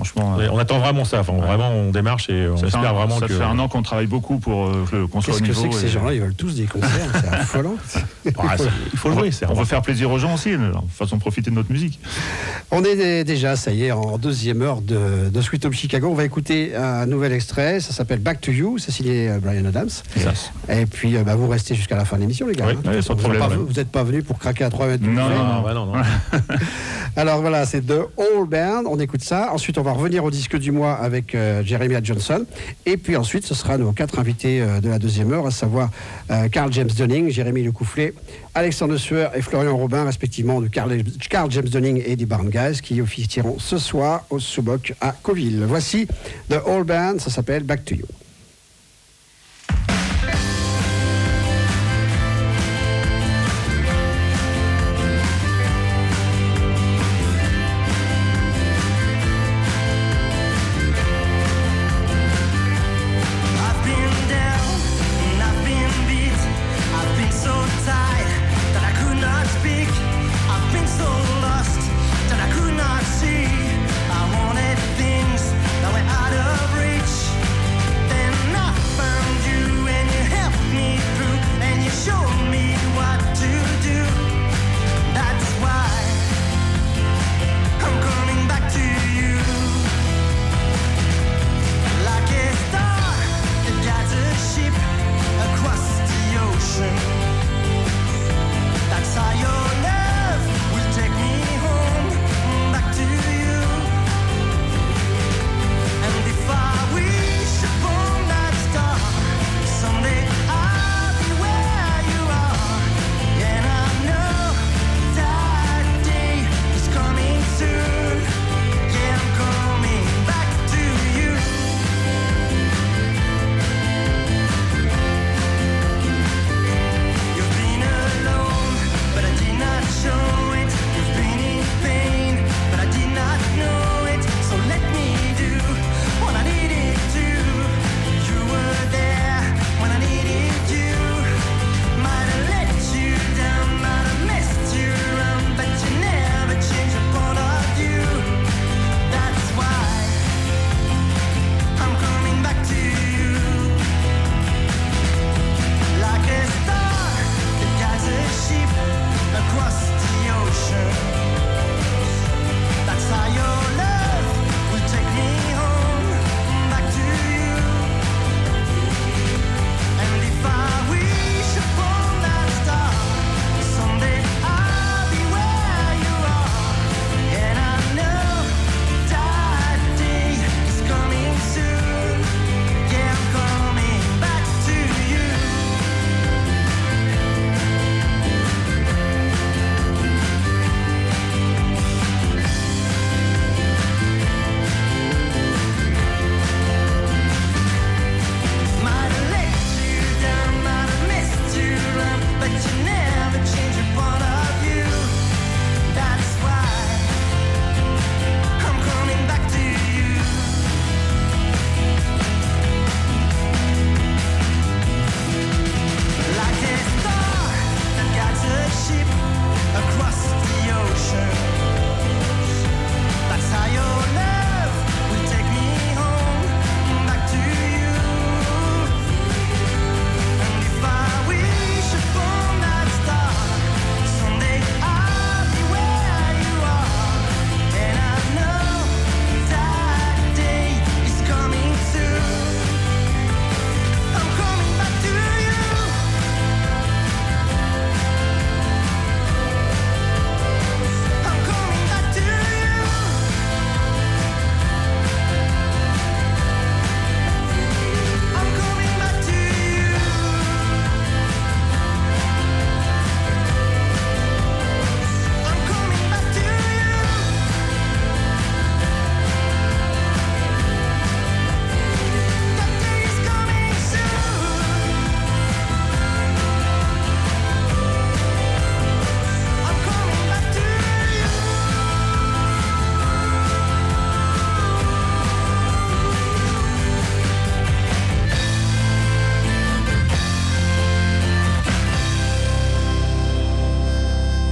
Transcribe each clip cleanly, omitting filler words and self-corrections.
franchement. On attend vraiment ça. Enfin, vraiment, on démarche et on espère vraiment que. Ça fait un an qu'on travaille beaucoup pour qu'on soit au niveau. Qu'est-ce que c'est que ces gens-là? Ils veulent tous des concerts, c'est affolant. Il faut jouer. On veut faire plaisir aux gens aussi, façon profiter de notre musique. On est déjà, ça y est, en deuxième heure de Sweet Home Chicago. On va écouter un nouvel extrait. Ça s'appelle Back to You. C'est signé Bryan Adams. Yes. Et puis, vous restez jusqu'à la fin de l'émission, les gars. Oui, sans problème. Vous n'êtes pas venus pour craquer à 3 mètres. Non. Alors voilà, c'est The All Band. On écoute ça. Ensuite, on va revenir au disque du mois avec Jeremiah Johnson. Et puis ensuite, ce sera nos 4 invités de la deuxième heure, à savoir Carl James Dunning, Jérémy Lecoufflet, Alexandre Sueur et Florian Robin, respectivement de Carl James Dunning et des Barn Guys, qui officieront ce soir au Subok à Coville. Voici The All Band, ça s'appelle Back to You. See, I wanted things that were out of reach.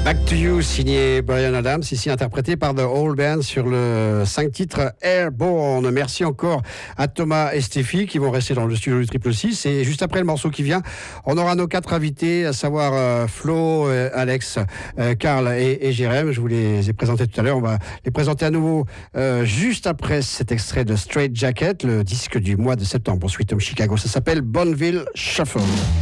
Back to You, signé Bryan Adams, ici interprété par The Old Band sur le 5 titres Airborne. Merci encore à Thomas et Stéphie qui vont rester dans le studio du 666. Et juste après le morceau qui vient, on aura nos 4 invités, à savoir Flo, Alex, Karl et Jérém. Je vous les ai présentés tout à l'heure. On va les présenter à nouveau juste après cet extrait de Straight Jacket, le disque du mois de septembre pour Sweet Home Chicago. Ça s'appelle Bonneville Shuffle.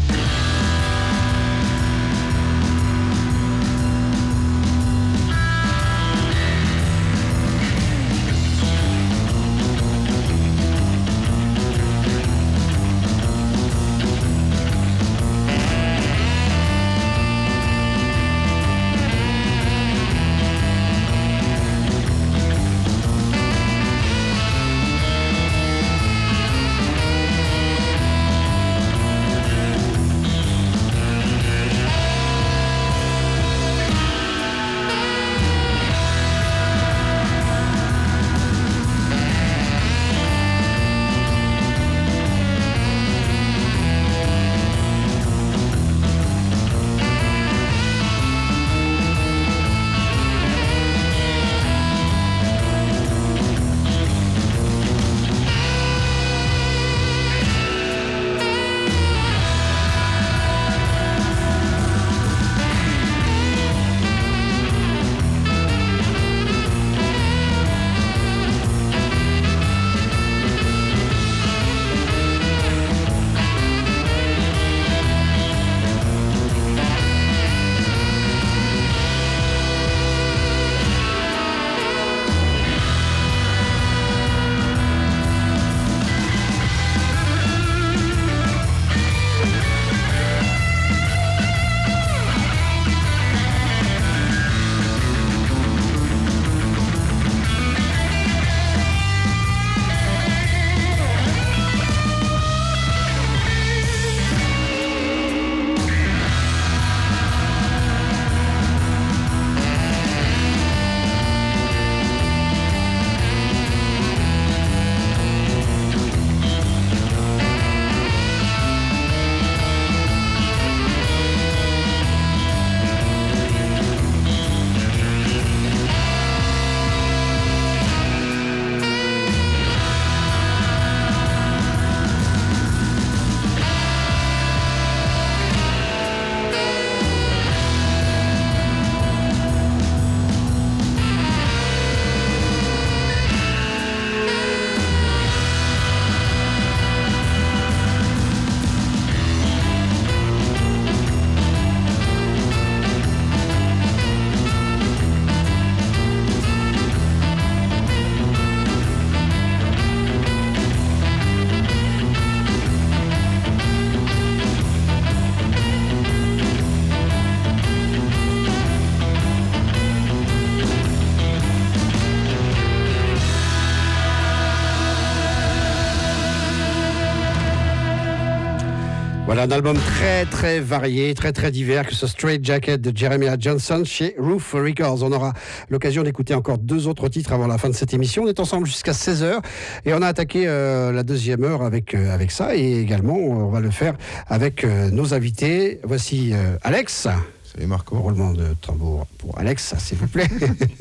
Voilà un album très très varié, très très divers, que ce Straight Jacket de Jeremiah Johnson chez Roof Records. On aura l'occasion d'écouter encore 2 autres titres avant la fin de cette émission. On est ensemble jusqu'à 16h et on a attaqué la deuxième heure avec ça, et également on va le faire avec nos invités. Voici Alex. Salut Marco. Roulement de tambour pour Alex, s'il vous plaît.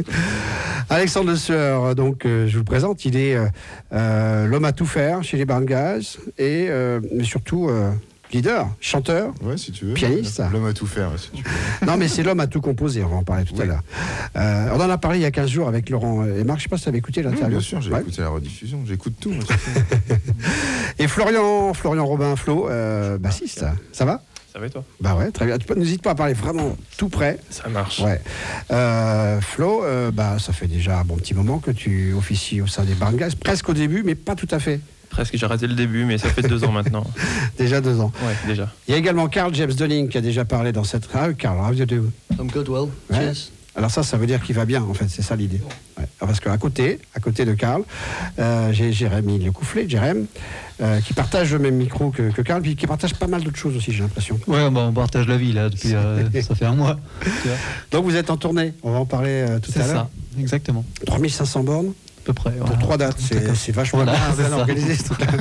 Alexandre Le Sueur, donc je vous le présente, il est l'homme à tout faire chez les Barn Guys et mais surtout leader, chanteur, ouais, si tu veux. Pianiste. L'homme à tout faire, si tu veux. Non, mais c'est l'homme à tout composer, on va en parler tout à l'heure. On en a parlé il y a 15 jours avec Laurent et Marc, je ne sais pas si tu avais écouté l'interview. Bien sûr, j'ai écouté la rediffusion, j'écoute tout. Moi, et Florian Robin, Flo, bassiste, ça va ? Ça va et toi ? Bah ouais, très bien. N'hésite pas à parler vraiment tout près. Ça marche. Ouais. Flo, ça fait déjà un bon petit moment que tu officies au sein des Barn Guys, presque au début, mais pas tout à fait. Presque, j'ai raté le début, mais ça fait 2 ans maintenant. Déjà 2 ans. Ouais, déjà. Il y a également Karl James Dunning qui a déjà parlé dans cette... Ah, Karl, how do you do? I'm good, well. Ouais. Cheers. Alors ça veut dire qu'il va bien, en fait, c'est ça l'idée. Ouais. Parce qu'à côté de Karl, j'ai Jérémy Lecoufflet, Jérém, qui partage le même micro que Karl, puis qui partage pas mal d'autres choses aussi, j'ai l'impression. Ouais, on partage la vie là depuis ça fait un mois. Donc vous êtes en tournée, on va en parler tout à l'heure. C'est ça, exactement. 3500 bornes à peu près. Pour 3 dates, c'est vachement bien organisé ce truc-là.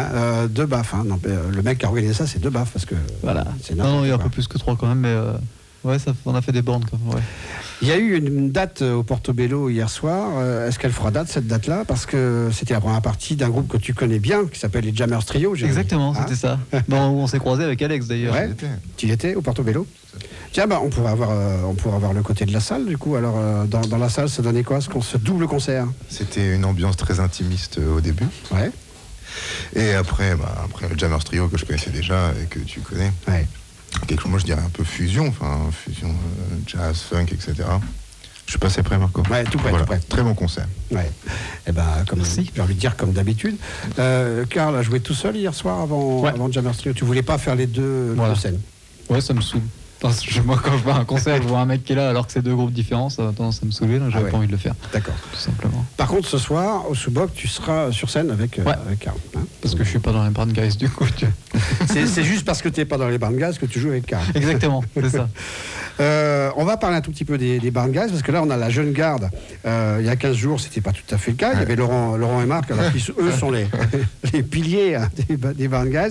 2 baffes, hein. Non, le mec qui a organisé ça, c'est 2 baffes parce que voilà. c'est non, il y a un peu plus que 3 quand même, mais Ouais, on a fait des bornes quand même. Ouais. Il y a eu une date au Portobello hier soir. Est-ce qu'elle fera date, cette date-là? Parce que c'était la première partie d'un groupe que tu connais bien, qui s'appelle les Jammers Trio. Exactement, c'était ça. Bon, on s'est croisés avec Alex d'ailleurs. Ouais. Tu y étais au Portobello? Tiens, on pourrait avoir le côté de la salle, du coup. Alors, dans la salle, ça donnait quoi, ce double concert? C'était une ambiance très intimiste au début. Ouais. Et après le Jammers Trio que je connaissais déjà et que tu connais. Ouais. Quelque chose, moi je dirais un peu fusion jazz, funk, etc. Je suis passé près, Marco. Ouais, tout près, voilà. tout près. Très bon concert. Ouais. Et j'ai envie de dire comme d'habitude. Karl a joué tout seul hier soir avant Jammers Trio. Tu voulais pas faire les deux scènes? Ouais, ça me saoule. Moi, quand je vois un concert, je vois un mec qui est là alors que c'est deux groupes différents, ça a tendance à me saouler, donc j'avais pas envie de le faire. D'accord. Tout simplement. Par contre, ce soir, au Sous-Boc, tu seras sur scène avec Karl. Hein, parce que je suis pas dans les Band Guys du coup. C'est juste parce que tu n'es pas dans les Band Guys que tu joues avec Karl. Exactement, c'est ça. On va parler un tout petit peu des Band Guys, parce que là, on a la jeune garde. Il y a 15 jours, c'était pas tout à fait le cas. Il y avait Laurent et Marc, alors eux sont les piliers des Band Guys.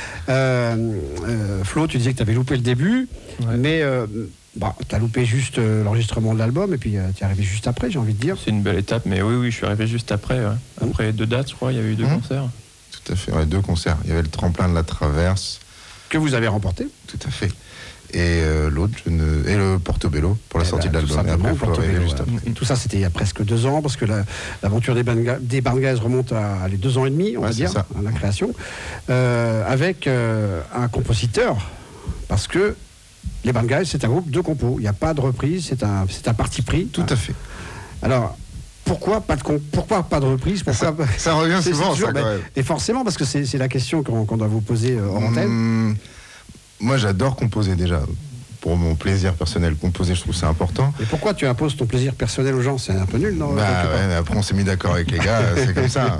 Flo, tu disais que tu avais loupé le début, mais tu as loupé juste l'enregistrement de l'album, et puis tu es arrivé juste après, j'ai envie de dire. C'est une belle étape, mais oui, je suis arrivé juste après. Ouais. Après 2 dates, je crois, il y a eu 2 concerts. Tout à fait, 2 concerts. Il y avait le tremplin de la Traverse. Que vous avez remporté. Tout à fait. Et l'autre, et le Portobello pour la sortie de l'album. Et après, juste après. Tout ça, c'était il y a presque 2 ans, parce que l'aventure des Band Guys remonte à les 2 ans et demi, on va dire, à la création, avec un compositeur, parce que les Band Guys, c'est un groupe de compos. Il n'y a pas de reprise, c'est un parti pris. Tout à fait. Alors, pourquoi pas de reprise? Ça revient souvent, ça, quand même. Et forcément, parce que c'est la question qu'on doit vous poser en antenne. Moi, j'adore composer déjà. Pour mon plaisir personnel, composer, je trouve c'est important. Et pourquoi tu imposes ton plaisir personnel aux gens? C'est un peu nul, non? Après, on s'est mis d'accord avec les gars, c'est comme ça.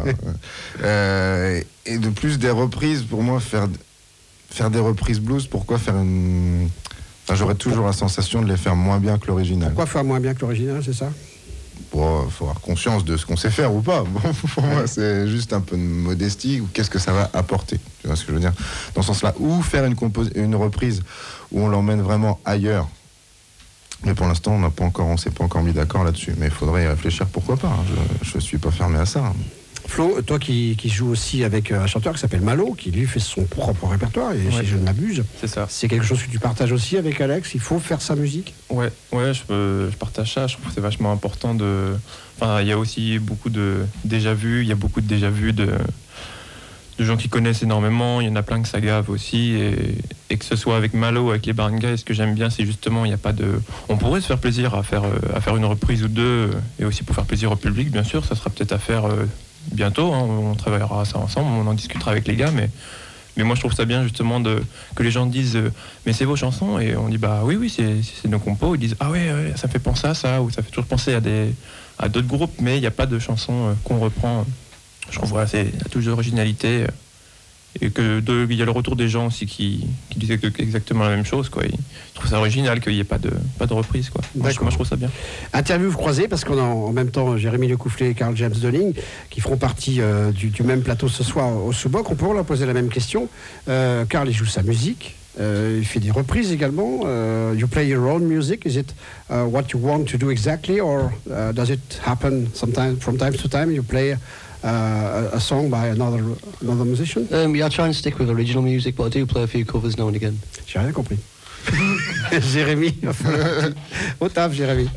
Et de plus, des reprises, pour moi, faire des reprises blues, pourquoi faire une... j'aurais toujours la sensation de les faire moins bien que l'original. Pourquoi faire moins bien que l'original, c'est ça? Bon, faut avoir conscience de ce qu'on sait faire ou pas. Bon, pour moi, c'est juste un peu de modestie, ou qu'est-ce que ça va apporter. Tu vois ce que je veux dire? Dans ce sens-là, ou faire une reprise où on l'emmène vraiment ailleurs. Mais pour l'instant, on s'est pas encore mis d'accord là-dessus. Mais il faudrait y réfléchir, pourquoi pas. Je suis pas fermé à ça. Flo, toi qui joues aussi avec un chanteur qui s'appelle Malo, qui lui fait son propre répertoire, et si je ne m'abuse, c'est ça. C'est quelque chose que tu partages aussi avec Alex? Il faut faire sa musique? Ouais, je partage ça. Je trouve que c'est vachement important de... Enfin, il y a aussi beaucoup de déjà-vus, il y a beaucoup de déjà-vus de gens qui connaissent énormément, il y en a plein que ça gave aussi, et que ce soit avec Malo, avec les Band Guys, ce que j'aime bien, c'est justement, il n'y a pas de... On pourrait se faire plaisir à faire une reprise ou 2, et aussi pour faire plaisir au public, bien sûr, ça sera peut-être à faire... bientôt, hein, on travaillera ça ensemble, on en discutera avec les gars, mais moi je trouve ça bien justement que les gens disent mais c'est vos chansons, et on dit bah oui c'est nos compos, ils disent ah ouais ça me fait penser à ça, ou ça fait toujours penser à d'autres groupes, mais il n'y a pas de chansons qu'on reprend. Je trouve voilà, c'est la touche d'originalité, et il y a le retour des gens aussi qui disaient exactement la même chose, quoi. Ils trouvent ça original qu'il n'y ait pas de reprise, quoi. Moi je trouve ça bien. Interview croisée, parce qu'on a en même temps Jérémy Lecoufflet et Karl James Donning qui feront partie du même plateau ce soir au Sous-Boc. On pourrait leur poser la même question. Karl, il joue sa musique. Il fait des reprises également. You play your own music. Is it what you want to do exactly, or does it happen sometimes, from time to time, you play a song by another musician? Yeah, I try and stick with original music, but I do play a few covers now and again. J'ai rien compris. Jérémy, au taf, Jérémy.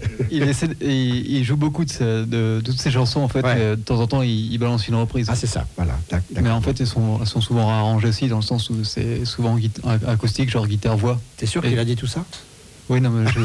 Il joue beaucoup de toutes ses chansons en fait. Ouais. De temps en temps, il balance une reprise. Ah, c'est ça, voilà. Mais en fait, elles sont souvent arrangées aussi, dans le sens où c'est souvent acoustique, genre guitare-voix. T'es sûr qu'il a dit tout ça? Oui, non, mais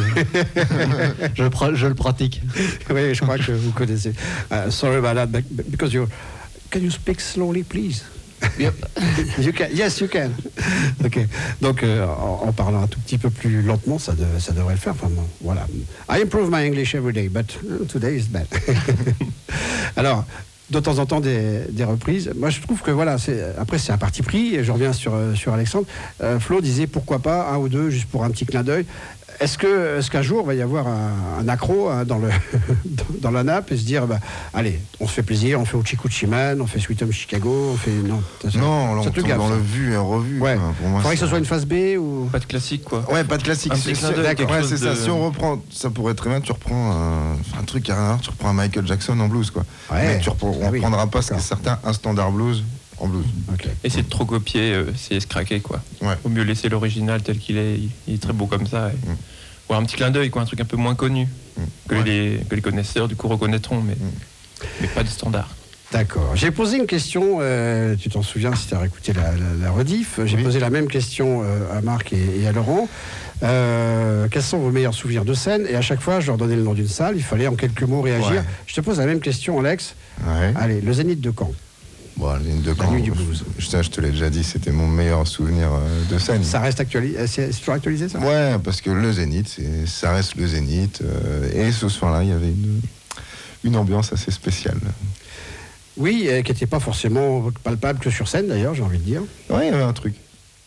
je le pratique. Oui, je crois que vous connaissez. Sorry about that, because can you speak slowly, please? Yep. You can. Yes, you can. Ok. Donc, en parlant un tout petit peu plus lentement, ça devrait le faire. Enfin, bon, voilà. I improve my English every day, but today is bad. Alors, de temps en temps, des reprises. Moi, je trouve que voilà, après, c'est un parti pris. Et je reviens sur Alexandre. Flo disait pourquoi pas un ou deux, juste pour un petit clin d'œil. Est-ce qu'un jour, il va y avoir un accro dans la nappe et se dire, allez, on se fait plaisir, on fait Hoochie Coochie Man, on fait Sweet Home Chicago, on fait... Non, on tombe dans le vu et revu. Ouais. Pour moi, faudrait que ce soit une phase B ou... Pas de classique, quoi. Ouais, pas de classique. D'accord, c'est ça. Si on reprend, ça pourrait très bien, tu reprends un truc qui a rien à voir, tu reprends un Michael Jackson en blues, quoi. Ouais. Mais on ne reprendra pas certains un standard blues en blues. Okay. Essayer de trop copier, c'est se craquer, quoi. Ouais. Vaut mieux laisser l'original tel qu'il est. Il est très beau comme ça. Ou un petit clin d'œil, quoi, un truc un peu moins connu que les connaisseurs du coup reconnaîtront, mais pas de standard. D'accord. J'ai posé une question, tu t'en souviens si tu as écouté la rediff, j'ai posé la même question à Marc et à Laurent. Quels sont vos meilleurs souvenirs de scène? Et à chaque fois, je leur donnais le nom d'une salle, il fallait en quelques mots réagir. Ouais. Je te pose la même question, Alex. Ouais. Allez, le Zénith de Caen. Bon, le Zénith de Caen, la nuit du blues. Je te l'ai déjà dit, c'était mon meilleur souvenir de scène. Ça reste actualisé, c'est toujours actualisé, ça? Ouais, parce que le Zénith, ça reste le Zénith. Et ce soir-là, il y avait une ambiance assez spéciale. Oui, qui n'était pas forcément palpable que sur scène, d'ailleurs, j'ai envie de dire. Ouais, il y avait un truc.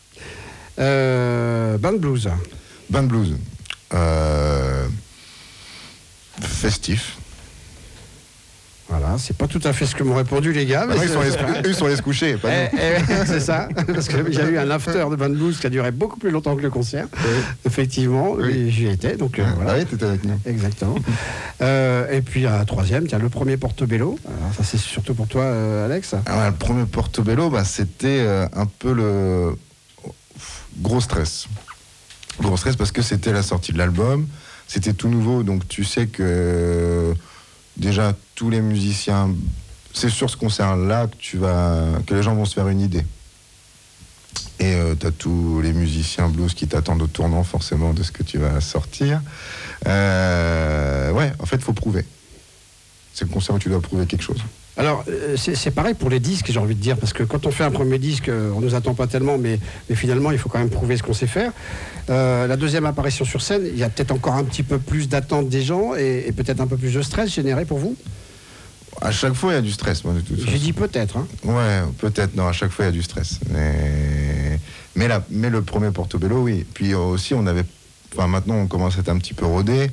Band Blues. Band Blues. Festif. Voilà, c'est pas tout à fait ce que m'ont répondu les gars. Mais eux sont allés se coucher, pas nous. C'est ça, parce qu'il y a eu un after de Band Blues qui a duré beaucoup plus longtemps que le concert. Oui. Effectivement, oui. J'y étais, donc voilà. Ah oui, t'étais avec nous. Exactement. Et puis un troisième, tiens, le premier Portobello. Alors ça, c'est surtout pour toi, Alex. Alors, le premier Portobello, c'était un peu le gros stress. Gros stress parce que c'était la sortie de l'album, c'était tout nouveau, donc tu sais que déjà tous les musiciens, c'est sur ce concert-là que les gens vont se faire une idée. Et t'as tous les musiciens blues qui t'attendent au tournant forcément de ce que tu vas sortir. Ouais, en fait, il faut prouver. C'est le concert où tu dois prouver quelque chose. Alors, c'est pareil pour les disques, j'ai envie de dire, parce que quand on fait un premier disque, on ne nous attend pas tellement, mais finalement, il faut quand même prouver ce qu'on sait faire. La deuxième apparition sur scène, il y a peut-être encore un petit peu plus d'attente des gens et peut-être un peu plus de stress généré pour vous? À chaque fois, il y a du stress, moi, de toute façon. J'ai dit peut-être. Hein. Ouais, peut-être, non, à chaque fois, il y a du stress. Mais le premier Portobello, oui. Puis aussi, maintenant, on commence à être un petit peu rodé.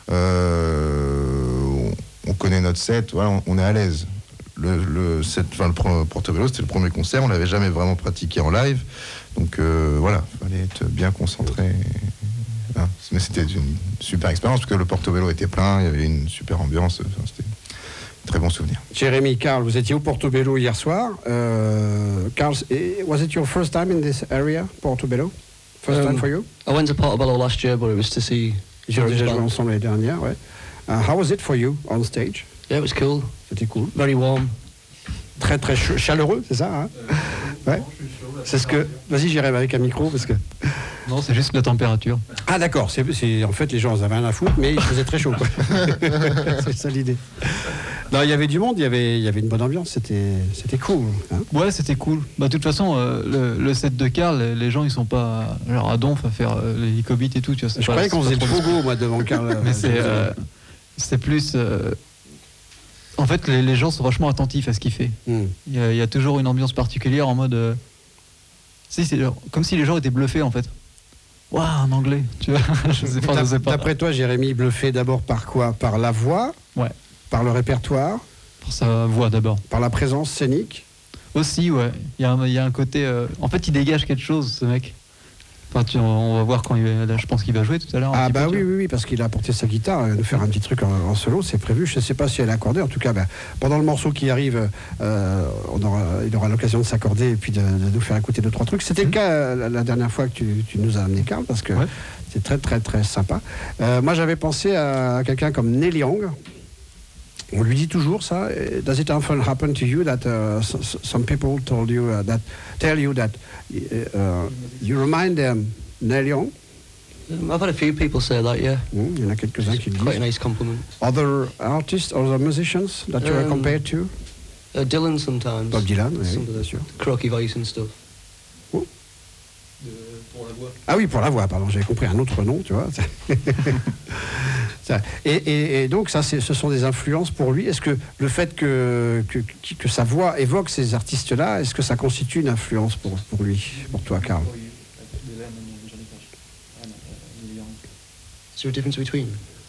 On connaît notre set, voilà, on est à l'aise. Le Portobello, c'était le premier concert, on l'avait jamais vraiment pratiqué en live, donc voilà, il fallait être bien concentré. Hein. Mais c'était une super expérience parce que le Portobello était plein, il y avait une super ambiance, c'était un très bon souvenir. Jérémy, Carl, vous étiez au Portobello hier soir. Carl, was it your first time in this area, Portobello? First time for you? I went to Portobello last year, but it was to see. J'ai déjà joué ensemble l'année dernière, ouais. How was it for you on stage? Yeah, it was cool. C'était cool. Very warm. Très très chaleureux, c'est ça, hein? Ouais. C'est ce que. Vas-y, j'irai avec un micro parce que. Non, c'est juste la température. Ah d'accord. En fait, les gens avaient rien à foutre, mais il faisait très chaud. Quoi. C'est ça l'idée. Non, il y avait du monde, il y avait une bonne ambiance. C'était cool. Hein. Ouais, c'était cool. De toute façon, le set de Carl, les gens ils sont pas genre à donf à faire les Licobit et tout. Tu vois, je croyais qu'on faisait le pogo moi devant Carl. Mais c'est plus. En fait, les gens sont vachement attentifs à ce qu'il fait. Il y a toujours une ambiance particulière en mode. C'est comme si les gens étaient bluffés en fait. Waouh, en anglais, tu vois. Je sais pas. D'après toi, Jérémy, bluffé d'abord par quoi? Par la voix? Ouais. Par le répertoire? Par sa voix d'abord. Par la présence scénique? Aussi, ouais. Il y a un côté. En fait, il dégage quelque chose, ce mec. Enfin, on va voir quand je pense qu'il va jouer tout à l'heure. Ah bah oui, parce qu'il a apporté sa guitare, nous faire un petit truc en solo, c'est prévu. Je ne sais pas si elle est accordée. En tout cas, pendant le morceau qui arrive, il aura l'occasion de s'accorder et puis de nous faire écouter 2-3 trucs. C'était le cas la dernière fois que tu nous as amené, Carl, parce que c'est très très très sympa. Moi, j'avais pensé à quelqu'un comme Neil Young. On lui dit toujours ça. Does it often happen to you that some people tell you that you remind them Neil Young? I've had a few people say that, yeah. Il y en a quelques-uns qui le disent. Quite a nice compliment. Other artists, other musicians that you are compared to? Dylan sometimes. Bob Dylan, oui, bien sûr. Croaky voice and stuff. Oh. Pour la voix. Ah oui, pour la voix, pardon, j'avais compris un autre nom, tu vois. Et donc, ça, ce sont des influences pour lui. Est-ce que le fait que sa voix évoque ces artistes-là, est-ce que ça constitue une influence pour lui, pour toi, Carl? there a difference between?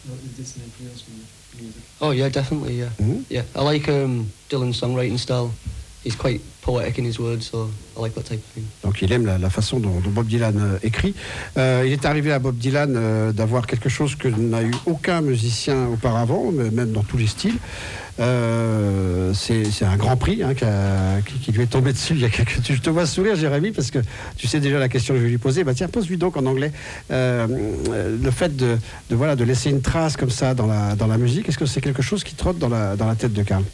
Oh yeah, definitely. Yeah, yeah. I like Dylan's songwriting style. He's quite poetic in his words, so I like that type of thing. Donc il aime la façon dont Bob Dylan écrit. Il est arrivé à Bob Dylan d'avoir quelque chose que n'a eu aucun musicien auparavant, même dans tous les styles. C'est un grand prix qui lui est tombé dessus il y a quelques... Je te vois sourire, Jérémy, parce que tu sais déjà la question que je vais lui poser. Bah tiens, pose-lui donc en anglais. Le fait de laisser une trace comme ça dans la musique, est-ce que c'est quelque chose qui trotte dans la tête de Carl?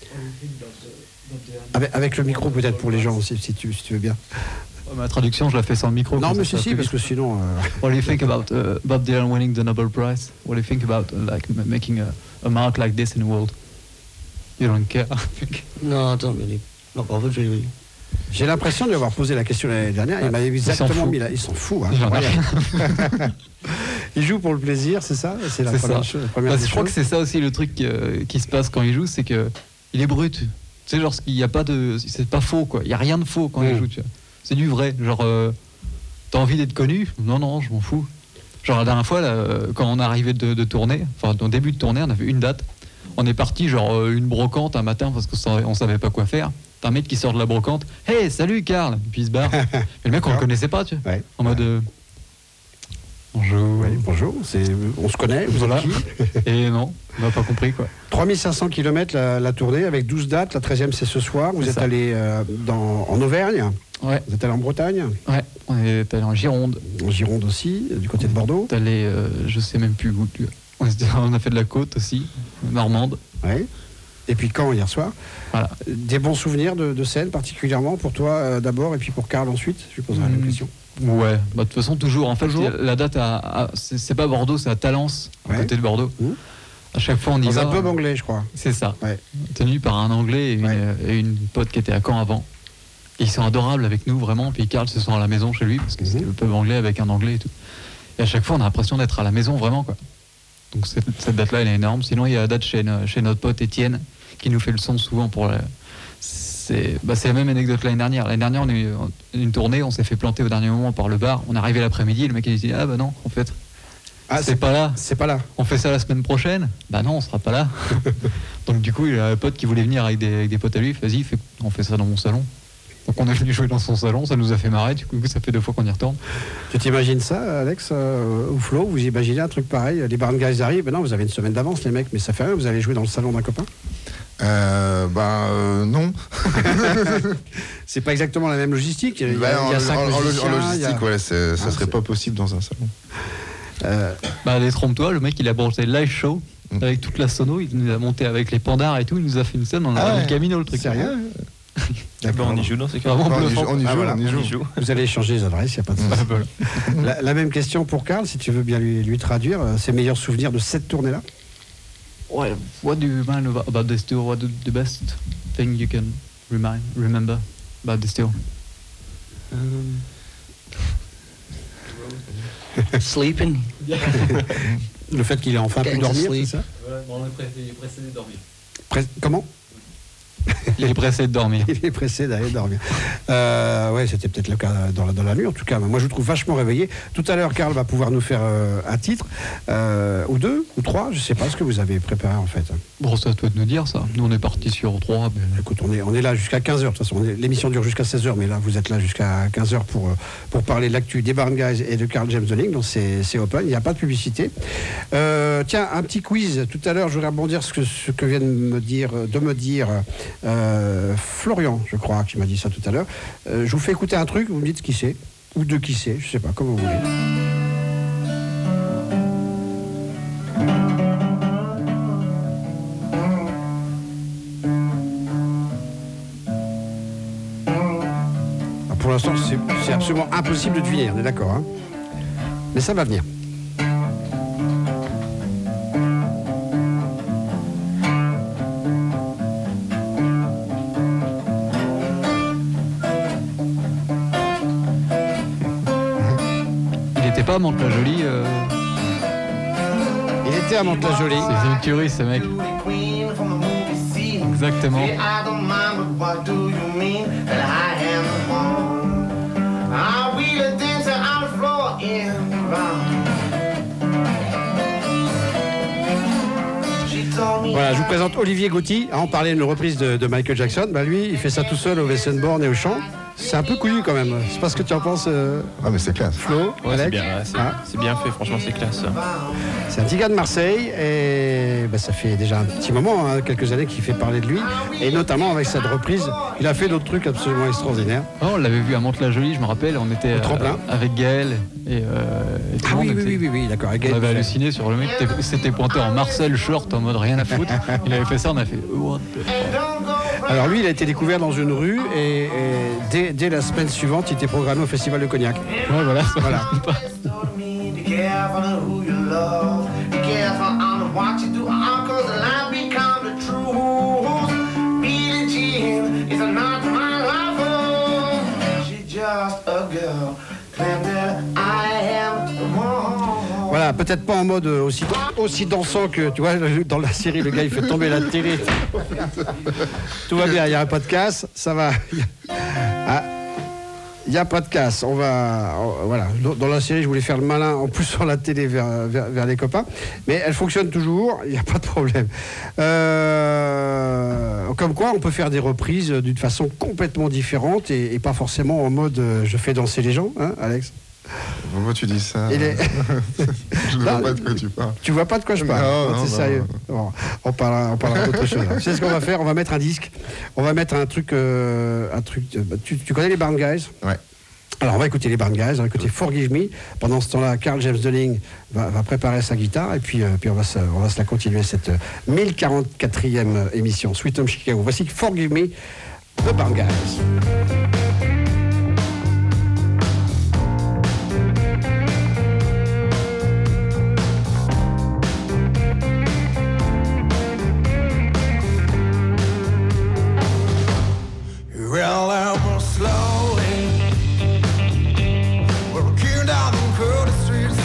Avec le micro peut-être pour les gens aussi, si tu veux bien. Ma traduction, je la fais sans le micro. Non, mais si, parce que sinon... What do you think about Bob Dylan winning the Nobel Prize? What do you think about making a mark like this in the world? You don't care? No, I don't really. Not bothered really. J'ai l'impression de lui avoir posé la question l'année dernière. Il m'a exactement mis là. Il s'en fout. Hein. Il joue pour le plaisir, c'est ça? C'est la première chose. Je crois que c'est ça aussi le truc qui se passe quand il joue, c'est que il est brut. Tu sais, genre, il y a pas de, c'est pas faux quoi. Il y a rien de faux quand il joue. Tu vois. C'est du vrai. Genre, t'as envie d'être connu? Non, je m'en fous. Genre la dernière fois, là, quand on est arrivé de tourner, enfin au début de tournée, on avait une date. On est parti genre une brocante un matin parce qu'on savait pas quoi faire. T'as un mec qui sort de la brocante. Hey, salut Carl. Et puis il se barre. Et le mec on le connaissait pas, tu vois. Ouais. En mode bonjour. Oui, bonjour. On se connaît. Vous êtes qui? Et non, on n'a pas compris quoi. 3500 km la tournée avec 12 dates. La 13e c'est ce soir. Vous êtes allé en Auvergne. Ouais. Vous êtes allé en Bretagne. Ouais. On est allé en Gironde. En Gironde aussi, du côté de Bordeaux. On est allé, je sais même plus où. On a fait de la côte aussi, normande. Ouais. Et puis Caen hier soir. Voilà. Des bons souvenirs de scène particulièrement pour toi d'abord et puis pour Carl ensuite. Je lui poserai la même question. Ouais, de toute façon toujours. En fait, la date c'est pas Bordeaux, c'est à Talence, à côté de Bordeaux. À chaque fois on y va. Dans un pub anglais, je crois. C'est ça. Ouais. Tenu par un Anglais et une pote qui était à Caen avant. Et ils sont adorables avec nous vraiment. Puis Carl se sent à la maison chez lui parce que c'était le pub anglais avec un Anglais et tout. Et à chaque fois on a l'impression d'être à la maison vraiment quoi. Donc cette date-là, elle est énorme. Sinon, il y a la date chez notre pote Étienne, qui nous fait le son souvent pour... C'est la même anecdote l'année dernière. L'année dernière, on a eu une tournée, on s'est fait planter au dernier moment par le bar. On est arrivé l'après-midi, le mec il dit « Ah bah non, en fait, c'est pas là. C'est pas là. On fait ça la semaine prochaine ?» Bah non, on sera pas là. Donc du coup, il y a un pote qui voulait venir avec des potes à lui. Vas-y, on fait ça dans mon salon. Donc on est venu jouer dans son salon, ça nous a fait marrer, du coup ça fait 2 fois qu'on y retourne. Tu t'imagines ça, Alex ou Flo? Vous imaginez un truc pareil? Les Barn Guys arrivent, ben non, vous avez une semaine d'avance les mecs, mais ça fait rien, vous allez jouer dans le salon d'un copain? Non. C'est pas exactement la même logistique. Il y a 5 musiciens, en logistique, ouais, ça serait pas possible dans un salon. Détrompe-toi, le mec il a branché le live show avec toute la sono, il nous a monté avec les pandards et tout, il nous a fait une scène, on a le Camino le truc. Sérieux? On y joue dans ces cas. On y joue. Vous allez échanger les adresses, il n'y a pas de souci. La même question pour Carl, si tu veux bien lui traduire ses meilleurs souvenirs de cette tournée-là. What do you mind about this tour? What is the best thing you can remember about this tour? Sleeping. Le fait qu'il ait enfin pu dormir, c'est ça? Il est pressé de dormir. Comment? Il est pressé de dormir. Il est pressé d'aller dormir. Ouais, c'était peut-être le cas dans la nuit, en tout cas. Moi, je le trouve vachement réveillé. Tout à l'heure, Carl va pouvoir nous faire un titre, ou 2, ou 3. Je ne sais pas ce que vous avez préparé, en fait. Bon, ça doit nous dire, ça. Nous, on est parti sur 3. Mais... Écoute, on est là jusqu'à 15h. De toute façon, l'émission dure jusqu'à 16h, mais là, vous êtes là jusqu'à 15h pour parler de l'actu des Barn Guys et de Carl James Donning. Donc, c'est open. Il n'y a pas de publicité. Tiens, un petit quiz. Tout à l'heure, je voudrais rebondir sur ce que vient de me dire Florian, je crois, qui m'a dit ça tout à l'heure. Je vous fais écouter un truc, vous me dites qui c'est, ou de qui c'est, je sais pas, comme vous voulez. Alors pour l'instant, c'est absolument impossible de deviner, on est d'accord, hein, mais ça va venir. Pas à Mantes-la-Jolie. Il était à Mantes-la-Jolie. C'est une tuerie, ce mec. Exactement. Voilà, je vous présente Olivier Gauthier. On parlait d'une reprise de Michael Jackson. Bah, lui, il fait ça tout seul au Westenborn et au chant. C'est un peu couillu quand même. Je sais pas ce que tu en penses. Ah, mais c'est classe. Flo, Ouais, Alec. c'est bien fait, franchement, c'est classe. C'est un petit gars de Marseille et bah, ça fait déjà un petit moment, quelques années qu'il fait parler de lui. Et notamment avec cette reprise, il a fait d'autres trucs absolument extraordinaires. Oh, on l'avait vu à Mantes-la-Jolie, je me rappelle. On était Au tremplin. avec Gaël et tout le Ah monde. oui, d'accord. On avait halluciné sur le mec, c'était pointé en Marcel short en mode rien à foutre. Il avait fait ça, on a fait what the fuck. Alors lui, il a été découvert dans une rue et dès la semaine suivante, il était programmé au Festival de Cognac. Ouais, voilà. Voilà. Voilà, peut-être pas en mode aussi dansant que, tu vois, dans la série, le gars, il fait tomber la télé. Tout va bien, il n'y a pas de casse, ça va. Il n'y a pas de casse. Voilà. Dans la série, je voulais faire le malin, en plus sur la télé vers les copains. Mais elle fonctionne toujours, il n'y a pas de problème. Comme quoi, on peut faire des reprises d'une façon complètement différente et pas forcément en mode je fais danser les gens, hein, Alex? Pourquoi tu dis ça? Je ne vois pas de quoi tu parles. Tu vois pas de quoi je parle? Non, c'est sérieux. Bon, on parlera d'autre chose. Tu sais ce qu'on va faire? On va mettre un disque. On va mettre un truc. Tu connais les Barn Guys? Ouais. Alors on va écouter les Barn Guys, on va écouter Forgive Me. Pendant ce temps-là, Carl James Dunning va préparer sa guitare et puis on va se la continuer, cette 1044e émission Sweet Home Chicago. Voici Forgive Me, The Barn Guys. Well, I was slowly walking down the crowded streets.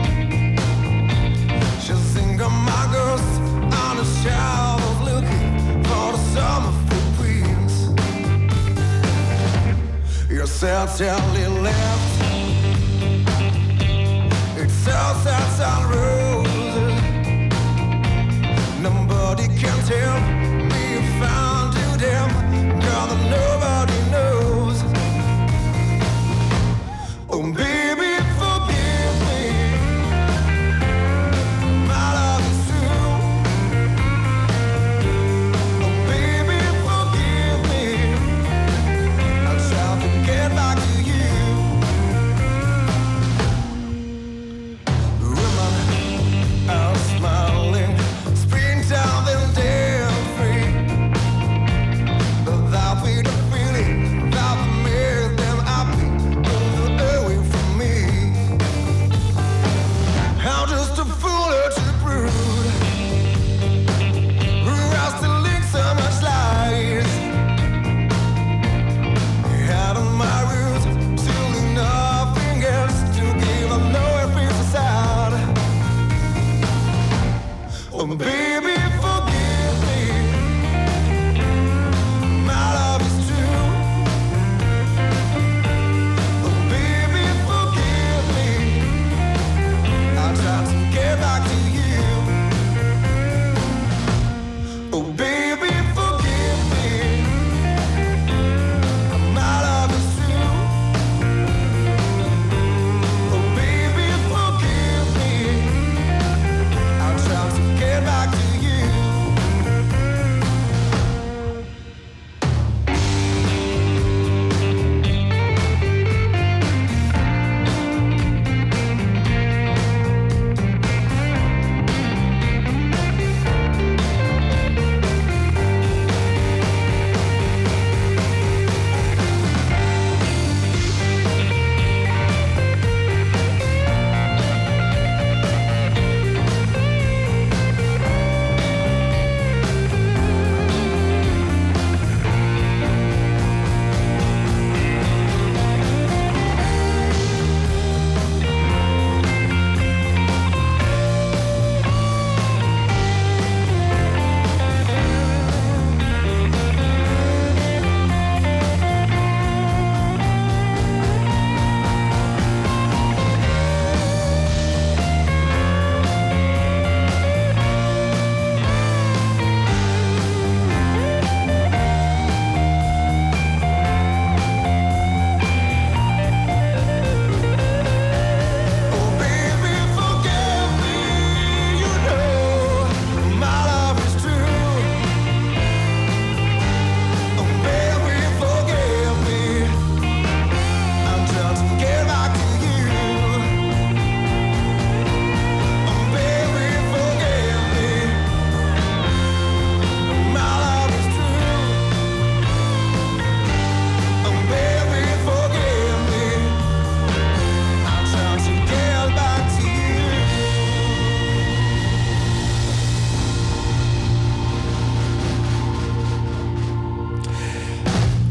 She'll sing of my girls on the shelves, looking for the summer fruit queens. Your certainly left. It's all sets on roses. Nobody can tell me if I'm too damn. Girl, that nobody knows. Oh, baby, forgive me. My love is true. Oh, baby, forgive me. I'll try to get back to you. Woman,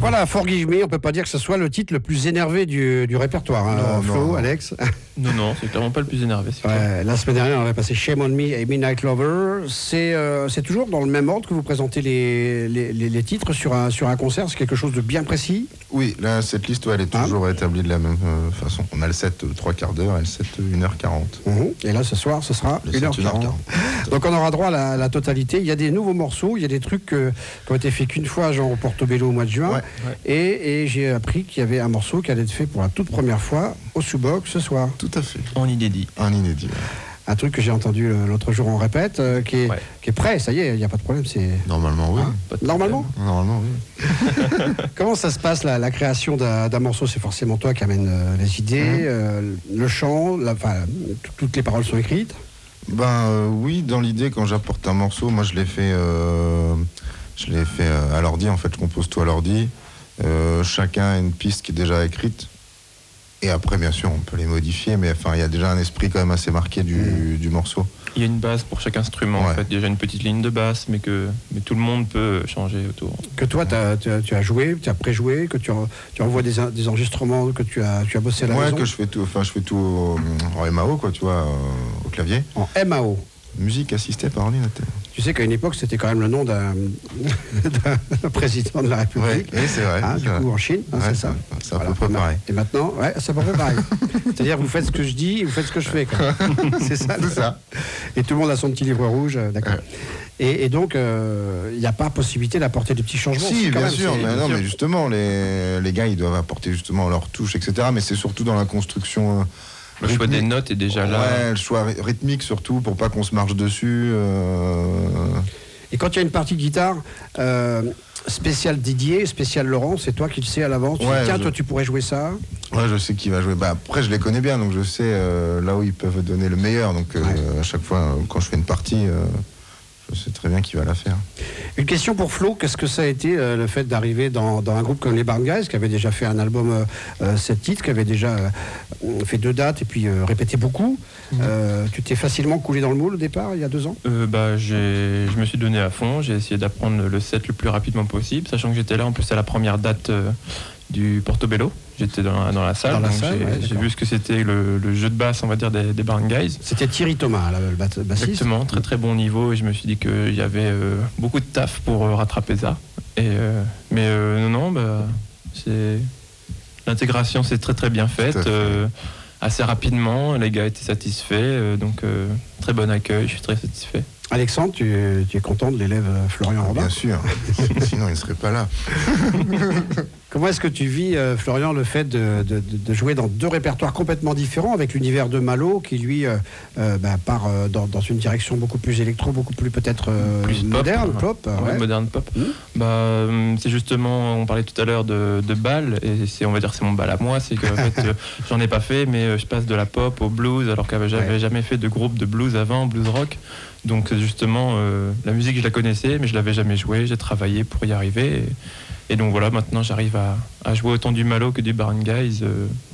Voilà, Forgive Me, on peut pas dire que ce soit le titre le plus énervé du répertoire. Hein, Non, Flo, non. Alex. Non, c'est clairement pas le plus énervé. c'est clair. Ouais, la semaine dernière, on avait passé Shame on Me et Midnight Lover. C'est toujours dans le même ordre que vous présentez les titres sur un concert. C'est quelque chose de bien précis. Oui, là, cette liste, ouais, elle est toujours établie de la même façon. On a le set 3/4 d'heure et le set 1h40. Et là, ce soir, ce sera Le set 1h40. Donc, on aura droit à la totalité. Il y a des nouveaux morceaux, il y a des trucs qui ont été faits qu'une fois, genre au Portobello au mois de juin. Ouais. Et j'ai appris qu'il y avait un morceau qui allait être fait pour la toute première fois au Sous-Boc ce soir. Tout à fait. En inédit. Un inédit. Ouais. Un truc que j'ai entendu l'autre jour, on répète, qui est prêt, ça y est, il n'y a pas de problème. Normalement, oui. Pas de Normalement Normalement, oui. Comment ça se passe, la création d'un morceau? C'est forcément toi qui amène les idées, le chant, toutes les paroles sont écrites. Oui, dans l'idée, quand j'apporte un morceau, moi je l'ai fait à l'ordi, en fait, je compose tout à l'ordi. Chacun a une piste qui est déjà écrite. Et après, bien sûr, on peut les modifier, mais enfin, il y a déjà un esprit quand même assez marqué du morceau. Il y a une base pour chaque instrument, en fait. Déjà une petite ligne de basse, mais tout le monde peut changer autour. Que toi, tu as joué, tu as pré-joué, que tu envoies des enregistrements, que tu as bossé à la maison. Que je fais tout en MAO, quoi, tu vois, au clavier. En MAO. Musique assistée par ordinateur. Tu sais qu'à une époque, c'était quand même le nom d'un président de la République. Oui, c'est vrai. Du coup, en Chine, c'est ça. C'est à peu près pareil. Et maintenant, c'est à peu près pareil. C'est-à-dire, vous faites ce que je dis, vous faites ce que je fais. C'est ça. C'est ça. Et tout le monde a son petit livre rouge, d'accord. Et donc, il n'y a pas possibilité d'apporter des petits changements. Si, bien sûr. Mais justement, les gars, ils doivent apporter justement leurs touches, etc. Mais c'est surtout dans la construction. Le choix des notes est déjà là. Ouais, le choix rythmique surtout, pour pas qu'on se marche dessus. Et quand il y a une partie de guitare spéciale Didier, spéciale Laurent, c'est toi qui le sais à l'avance. Tu dis, tiens, toi, tu pourrais jouer ça. Ouais, je sais qui va jouer. Après, je les connais bien, donc je sais là où ils peuvent donner le meilleur. Donc à chaque fois, quand je fais une partie, je sais très bien qui va la faire. Une question pour Flo, qu'est-ce que ça a été le fait d'arriver dans un groupe comme les Barn Guys, qui avait déjà fait un album 7 titres, qui avait déjà fait 2 dates et puis répété beaucoup. Tu t'es facilement coulé dans le moule au départ, il y a 2 ans? Je me suis donné à fond, j'ai essayé d'apprendre le set le plus rapidement possible, sachant que j'étais là en plus à la première date du Portobello. J'étais dans la salle, j'ai vu ce que c'était le jeu de basse, on va dire, des Barn Guys. C'était Thierry Thomas, le bassiste. Exactement, très très bon niveau, et je me suis dit qu'il y avait beaucoup de taf pour rattraper ça. L'intégration s'est très très bien faite, assez rapidement, les gars étaient satisfaits, donc très bon accueil, je suis très satisfait. Alexandre, tu es content de l'élève Florian Robin? Bien sûr, sinon il ne serait pas là. Comment est-ce que tu vis, Florian, le fait de jouer dans 2 répertoires complètement différents, avec l'univers de Malo, qui lui part dans une direction beaucoup plus électro, beaucoup plus peut-être plus moderne, pop. Moderne pop. C'est justement, on parlait tout à l'heure de bal, et c'est mon bal à moi, c'est que en fait, j'en ai pas fait, mais je passe de la pop au blues, alors que j'avais jamais fait de groupe de blues avant, blues rock. Donc justement, la musique, je la connaissais, mais je l'avais jamais jouée, j'ai travaillé pour y arriver. Et donc voilà, maintenant j'arrive à jouer autant du Malo que du Barn Guys.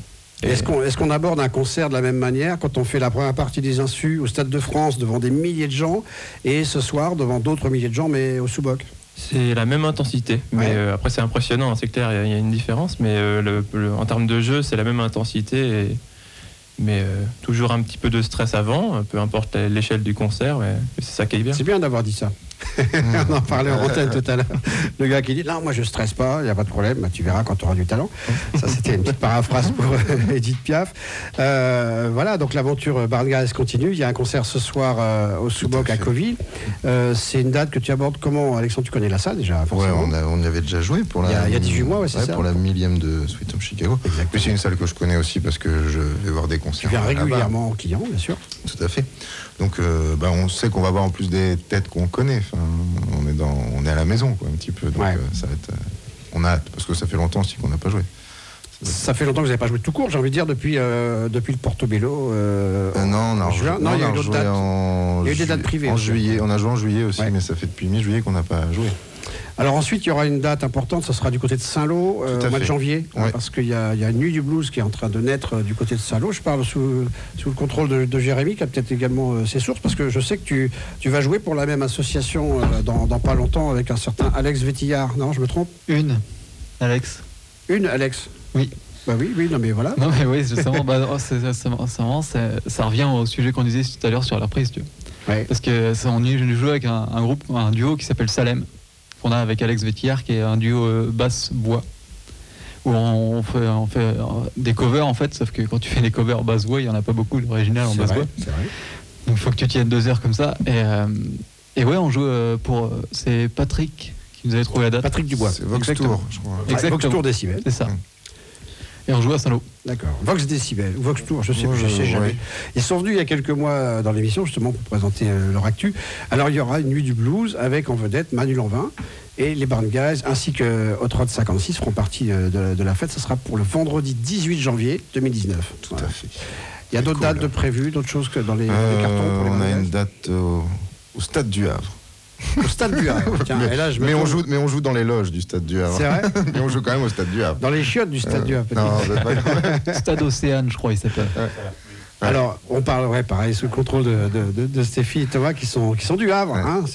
Est-ce qu'on aborde un concert de la même manière quand on fait la première partie des Insus au Stade de France devant des milliers de gens, et ce soir devant d'autres milliers de gens, mais au Sous-Boc? C'est la même intensité, mais après c'est impressionnant, c'est clair, il y a une différence, mais en termes de jeu, c'est la même intensité, mais toujours un petit peu de stress avant, peu importe l'échelle du concert, mais c'est ça qui est bien. C'est bien d'avoir dit ça. On en parlait en antenne tout à l'heure. Le gars qui dit non, moi je stresse pas, il n'y a pas de problème, tu verras quand tu auras du talent. Ça, c'était une petite paraphrase pour Edith Piaf. Voilà, donc l'aventure Barn Guys continue. Il y a un concert ce soir au Sous-Boc à Coville. C'est une date que tu abordes comment, Alexandre? Tu connais la salle déjà? Ouais, on y avait déjà joué pour il y a 18 mois, c'est ça, pour la 1000e de Sweet Home Chicago. Puis c'est une salle que je connais aussi parce que je vais voir des concerts. Tu viens régulièrement en client, bien sûr. Tout à fait. Donc on sait qu'on va voir en plus des têtes qu'on connaît. Enfin, on est à la maison, quoi, un petit peu. Donc ça va être, on a hâte parce que ça fait longtemps aussi qu'on n'a pas joué. Ça fait longtemps que vous n'avez pas joué tout court, j'ai envie de dire, depuis le Portobello. Non, on a il y a eu d'autres dates. Il y a eu des dates privées. En juillet, on a joué en juillet aussi, mais ça fait depuis mi-juillet qu'on n'a pas joué. Alors ensuite, il y aura une date importante, ça sera du côté de Saint-Lô, au mois de janvier, parce qu'il y a une nuit du blues qui est en train de naître du côté de Saint-Lô. Je parle sous le contrôle de Jérémy, qui a peut-être également ses sources, parce que je sais que tu vas jouer pour la même association dans pas longtemps avec un certain Alex Vétillard. Non, je me trompe? Alex. Une, Alex? Oui. Bah oui, non mais voilà. Non mais oui, justement, ça revient au sujet qu'on disait tout à l'heure sur la prise, tu vois. Ouais. Parce que on joue avec un groupe, un duo qui s'appelle Salem, qu'on a avec Alex Vétillard, qui est un duo basse-voix, où on fait des covers en fait, sauf que quand tu fais des covers basse-voix, il n'y en a pas beaucoup d'original en basse-voix. C'est vrai. Donc il faut que tu tiennes 2 heures comme ça. Et ouais, on joue c'est Patrick qui nous avait trouvé la date. Patrick Dubois. C'est Vox Exactement. Tour, je crois. Exactement. Vox Tour Décibel. C'est ça. Et on joue à Saint-Lô. D'accord. Vox Décibel, ou Vox Tour, je sais jamais. Ouais. Ils sont venus il y a quelques mois dans l'émission justement pour présenter leur actu. Alors il y aura une nuit du blues avec en vedette Manu Lanvin et les Barn Guys ainsi que Hot Rod 56 feront partie de la fête. Ça sera pour le vendredi 18 janvier 2019. Tout à fait. Il y a d'autres cool. dates de prévues, d'autres choses que dans les cartons pour les On a Barn une Guys date au Stade du Havre. Au Stade du Havre. Tiens, et là, mais on joue dans les loges du Stade du Havre. C'est vrai. Mais on joue quand même au Stade du Havre. Dans les chiottes du Stade du Havre. Non, peut-être pas. Stade Océane, je crois, il s'appelle. Ouais. Alors, on parlerait pareil sous le contrôle de Stéphie et Thomas qui sont du Havre. Ouais. Hein,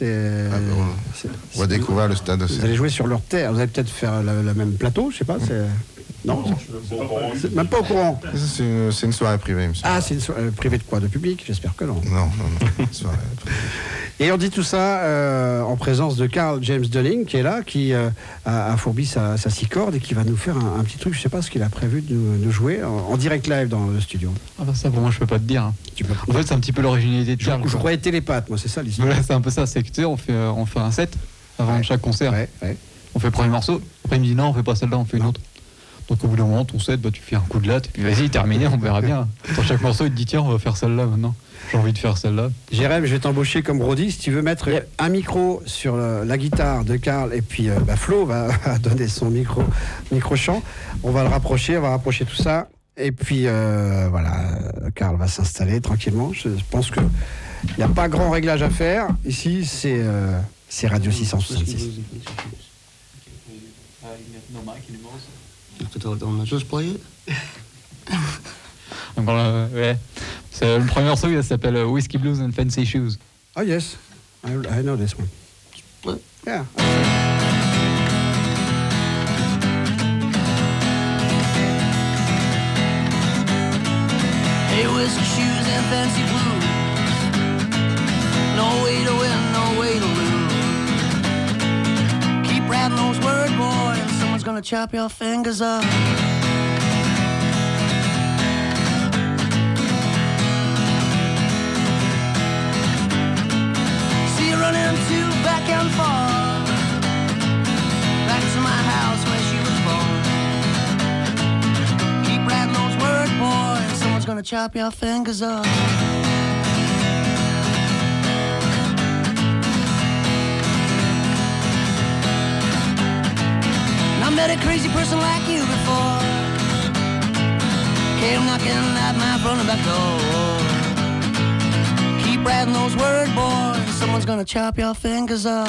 On va découvrir le stade aussi. Vous allez jouer sur leur terre. Vous allez peut-être faire le même plateau, je sais pas. Non, c'est même pas au courant. C'est une soirée privée, monsieur. Ah, c'est une soirée privée de quoi? De public? J'espère que non. Non. Soirée privée. Et on dit tout ça en présence de Carl James Dunning qui est là, qui a fourbi sa 6 cordes et qui va nous faire un petit truc. Je sais pas ce qu'il a prévu de nous jouer en direct live dans le studio. Ah bah ça, pour moi, je peux pas te dire. Hein. Tu peux... En fait, c'est un petit peu l'originalité de Carl. Je croyais télépathe, moi, c'est ça l'histoire. Voilà, c'est un peu ça. C'est que tu sais, on fait un set avant chaque concert. Ouais. On fait le premier morceau. Après, il me dit non, on fait pas celle-là, on fait une autre. Donc au bout d'un moment, ton set, tu fais un coup de latte, et puis vas-y, terminé, on verra bien. Dans chaque morceau, il te dit tiens, on va faire celle-là maintenant. J'ai envie de faire celle-là. Jérém, je vais t'embaucher comme Brody. Si tu veux mettre un micro sur la guitare de Carl, et puis Flo va donner son micro-chant. On va le rapprocher, on va rapprocher tout ça. Et puis voilà, Carl va s'installer tranquillement. Je pense qu'il n'y a pas grand réglage à faire. Ici, c'est Radio 666. Just play it. Donc, ouais. C'est le premier morceau, il s'appelle Whiskey Blues and Fancy Shoes. Oh yes, I know this one. What? Yeah. Hey, whiskey shoes and fancy blues. No way to win, no way to lose. Keep writing those words, boy, and someone's gonna chop your fingers off. See you running to back and forth, back to my house where she was born. Keep writing those words, boy, and someone's gonna chop your fingers off. I met a crazy person like you before. Came knocking at my front and back door. Keep writing those words, boy, and someone's gonna chop your fingers off.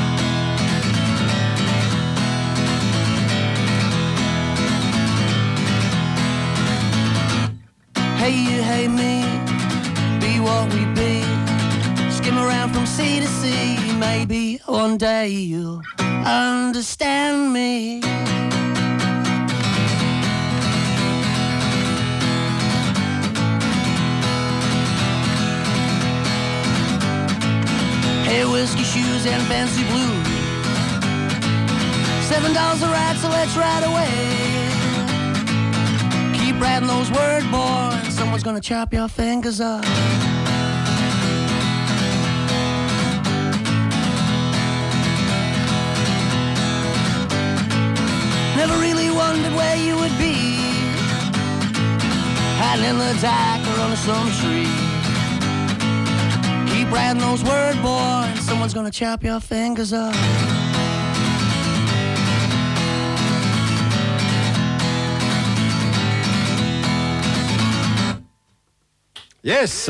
Hey you, hey me, be what we be. Skim around from sea to sea. Maybe one day you'll understand me. Hey, whiskey shoes and fancy blues. $7 a ride, so let's ride away. Keep writing those words, boy, and someone's gonna chop your fingers off. Never really wondered where you would be, hiding in the dark or under some tree. Keep writing those words, boy, and someone's gonna chop your fingers off. Yes.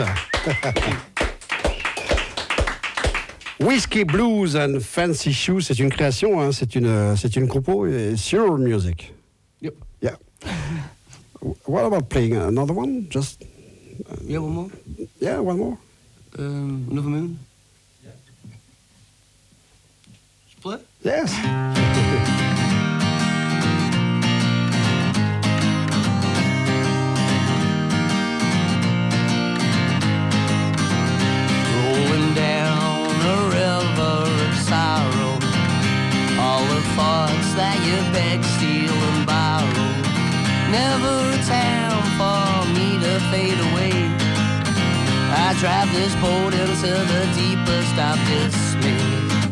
Whiskey Blues and Fancy Shoes, c'est une création, hein, c'est une compo, it's your music. Yep. Yeah. What about playing another one? Just. Yeah, one more. Yeah, one more. Another Moon. Yeah. Split. Yes. thoughts that you beg, steal, and borrow. Never a town for me to fade away. I drive this boat into the deepest of dismay,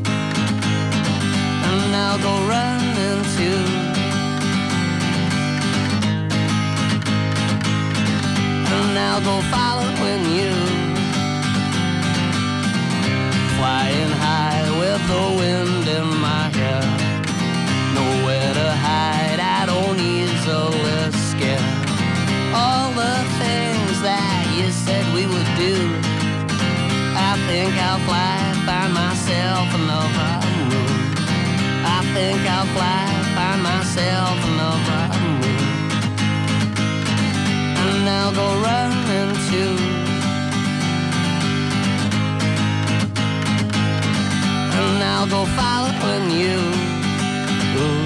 and I'll go running to. And I'll go following you, flying high with the wind in my hair. Nowhere to hide, I don't easily scare. All the things that you said we would do, I think I'll fly, find myself another moon. I think I'll fly, find myself another moon. And I'll go running too. And I'll go following you. Ooh.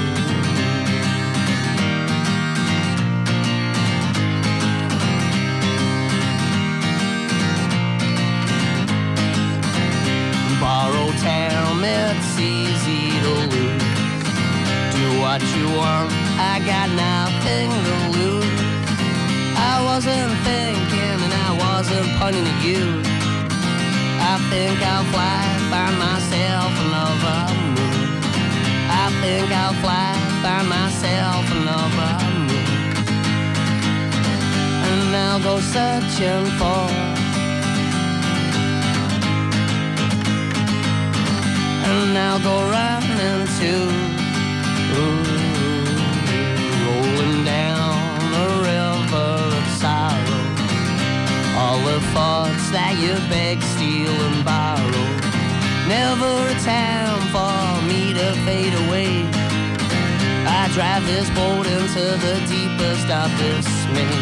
Borrow town, it's easy to lose. Do what you want, I got nothing to lose. I wasn't thinking and I wasn't pointing at you. I think I'll fly, find myself another moon. I think I'll fly, find myself another moon. And I'll go searching for. And I'll go running too. Ooh, rolling down the river of sorrow. All the thoughts that you beg, steal, and borrow. Never a town for me to fade away. I drive this boat into the deepest of dismay,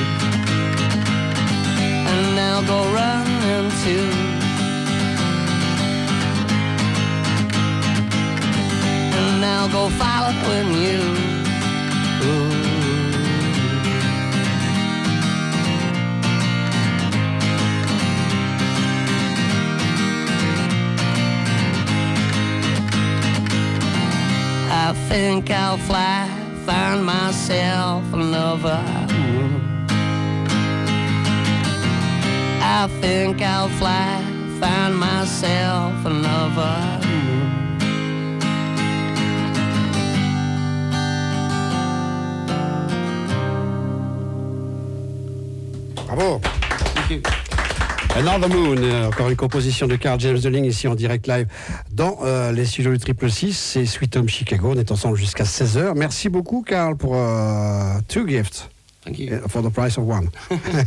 and I'll go running too. And I'll go following you. Ooh. I think I'll fly, find myself another moon. I think I'll fly, find myself another moon. Bravo. Another Moon, encore une composition de Carl James Dolling ici en direct live dans les studios du 666. C'est Sweet Home Chicago. On est ensemble jusqu'à 16h. Merci beaucoup, Carl, pour two gifts. Thank you. For the price of one.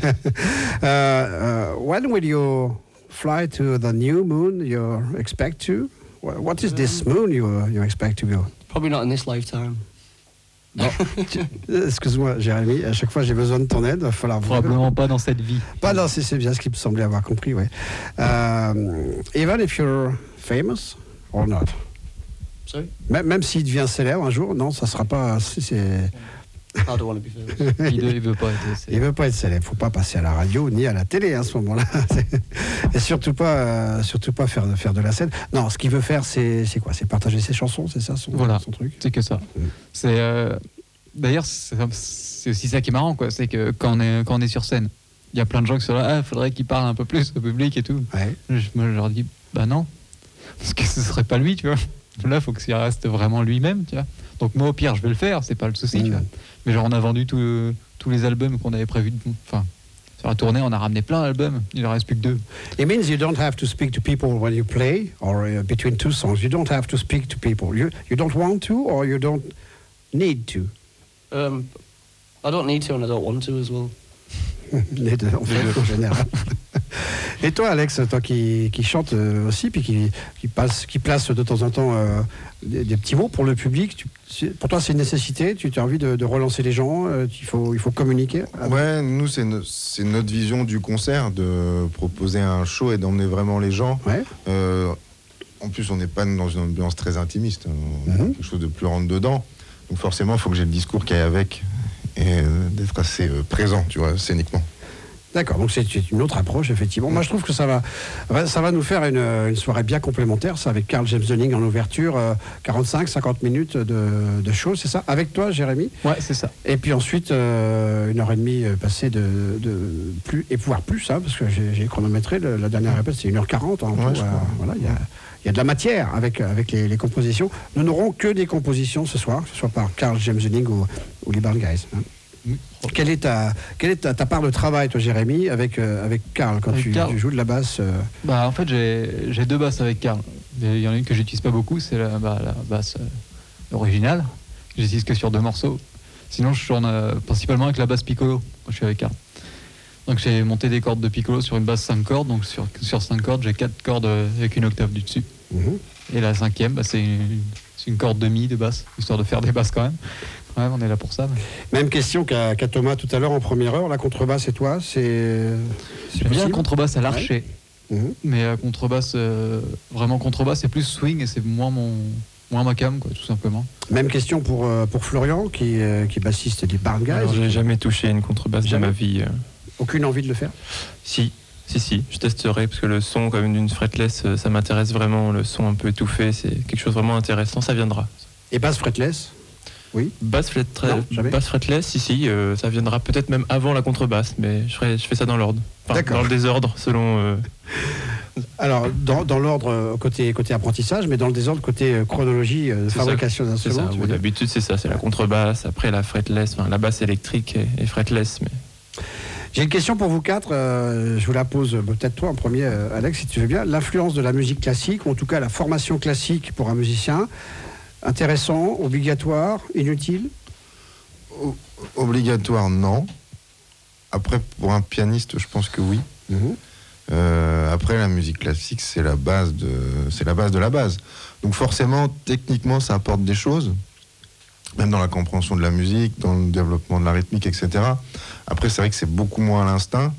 When will you fly to the new moon you expect to? What is this moon you expect to go? Probably not in this lifetime. Non. Excuse-moi, Jérémy, à chaque fois j'ai besoin de ton aide. Il va falloir Probablement pas dans cette vie. Pas dans, c'est bien ce qu'il me semblait avoir compris, ouais. Even if you're famous or not. Sorry? Même s'il devient célèbre un jour, non, ça sera pas. I don't want to be famous. Il veut pas être célèbre. Il veut pas être célèbre. Faut pas passer à la radio ni à la télé à ce moment-là. Et surtout pas faire de la scène. Non, ce qu'il veut faire, c'est quoi? C'est partager ses chansons, c'est ça son truc. C'est que ça. C'est d'ailleurs c'est aussi ça qui est marrant, quoi. C'est que quand on est sur scène, il y a plein de gens qui sont là. Faudrait qu'il parle un peu plus au public et tout. Ouais. Moi, je leur dis, bah non, parce que ce serait pas lui, tu vois. Là, il faut qu'il reste vraiment lui-même, tu vois. Donc moi, au pire, je vais le faire, c'est pas le souci, tu vois. Mais genre, on a vendu tous les albums qu'on avait prévus. Enfin, sur la tournée, on a ramené plein d'albums. Il en reste plus que 2. It means you don't have to speak to people when you play, or between two songs. You don't have to speak to people. You don't want to, or you don't need to. I don't need to, and I don't want to as well. Les deux, en fait, en général. Et toi, Alex, toi qui chante aussi, puis qui place de temps en temps des petits mots pour le public, pour toi c'est une nécessité, tu as envie de relancer les gens, il faut communiquer avec... Ouais, nous c'est notre vision du concert, de proposer un show et d'emmener vraiment les gens. Ouais. En plus, on n'est pas dans une ambiance très intimiste, on a quelque chose de plus rentre dedans. Donc forcément, il faut que j'ai le discours qui est avec et d'être assez présent, tu vois, scéniquement. D'accord, donc c'est une autre approche, effectivement. Moi, je trouve que ça va nous faire une soirée bien complémentaire, ça, avec Carl James Dunning en ouverture, 45-50 minutes de show, c'est ça? Avec toi, Jérémy? Ouais, c'est ça. Et puis ensuite, 1h30 passée de plus, et pouvoir plus, hein, parce que j'ai chronométré, la dernière répète, c'est 1h40. Hein, voilà, il y a de la matière avec les compositions. Nous n'aurons que des compositions ce soir, que ce soit par Carl James Dunning ou les Barn Guys. Hein. Quelle est ta part de travail, toi, Jérémy, avec Carl, quand tu joues de la basse En fait, j'ai 2 basses avec Carl. Il y en a une que j'utilise pas beaucoup, c'est la basse originale. J'utilise que sur 2 morceaux. Sinon, je tourne principalement avec la basse piccolo quand je suis avec Carl. Donc j'ai monté des cordes de piccolo sur une basse 5 cordes. Donc sur 5 cordes, j'ai 4 cordes avec une octave du dessus. Et la 5e, c'est une corde de mi de basse, histoire de faire des basses quand même. Ouais, on est là pour ça. Mais... Même question qu'à Thomas tout à l'heure en première heure. La contrebasse et toi, c'est J'aime bien la contrebasse à l'archer. Ouais. Mais la contrebasse, vraiment contrebasse, c'est plus swing et c'est moins ma cam, quoi, tout simplement. Même question pour Florian, qui est bassiste des Barn Guys. Alors, j'ai jamais touché une contrebasse de ma vie. Aucune envie de le faire? Si, je testerai, parce que le son comme d'une fretless, ça m'intéresse vraiment, le son un peu étouffé, c'est quelque chose de vraiment intéressant, ça viendra. Et basse fretless? Oui. Basse fretless, si, ça viendra peut-être même avant la contrebasse, mais je fais ça dans l'ordre. Enfin, dans le désordre, selon... Alors, dans l'ordre côté apprentissage, mais dans le désordre côté chronologie de fabrication d'instruments. D'habitude, c'est ça, c'est la contrebasse, après la fretless, la basse électrique et fretless, mais... J'ai une question pour vous 4, je vous la pose peut-être toi en premier, Alex, si tu veux bien. L'influence de la musique classique, ou en tout cas la formation classique pour un musicien, intéressant, obligatoire, inutile? Obligatoire, non. Après, pour un pianiste, je pense que oui. Après, la musique classique, c'est la base de la base. Donc forcément, techniquement, ça apporte des choses, même dans la compréhension de la musique, dans le développement de la rythmique, etc. Après, c'est vrai que c'est beaucoup moins à l'instinct,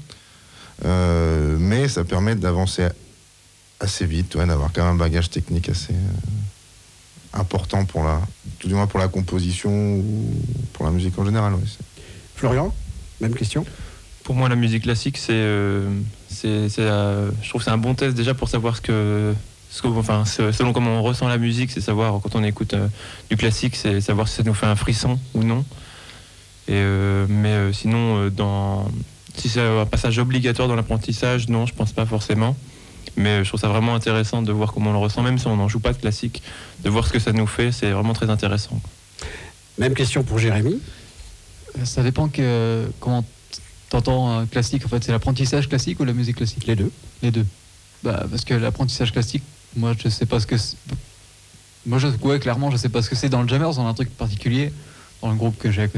mais ça permet d'avancer assez vite, d'avoir quand même un bagage technique assez important tout du moins pour la composition ou pour la musique en général. Ouais. Florian, même question. Pour moi, la musique classique, je trouve que c'est un bon test déjà pour savoir selon comment on ressent la musique, c'est savoir quand on écoute du classique, c'est savoir si ça nous fait un frisson ou non. Mais sinon, si c'est un passage obligatoire dans l'apprentissage, non, je pense pas forcément. Mais je trouve ça vraiment intéressant de voir comment on le ressent, même si on n'en joue pas de classique, de voir ce que ça nous fait, c'est vraiment très intéressant. Même question pour Jérémy. Ça dépend comment t'entends classique. En fait, c'est l'apprentissage classique ou la musique classique? Les deux. Parce que l'apprentissage classique, moi, je sais pas ce que c'est. Clairement, je sais pas ce que c'est. Dans le Jammers, on a un truc particulier dans le groupe que j'ai.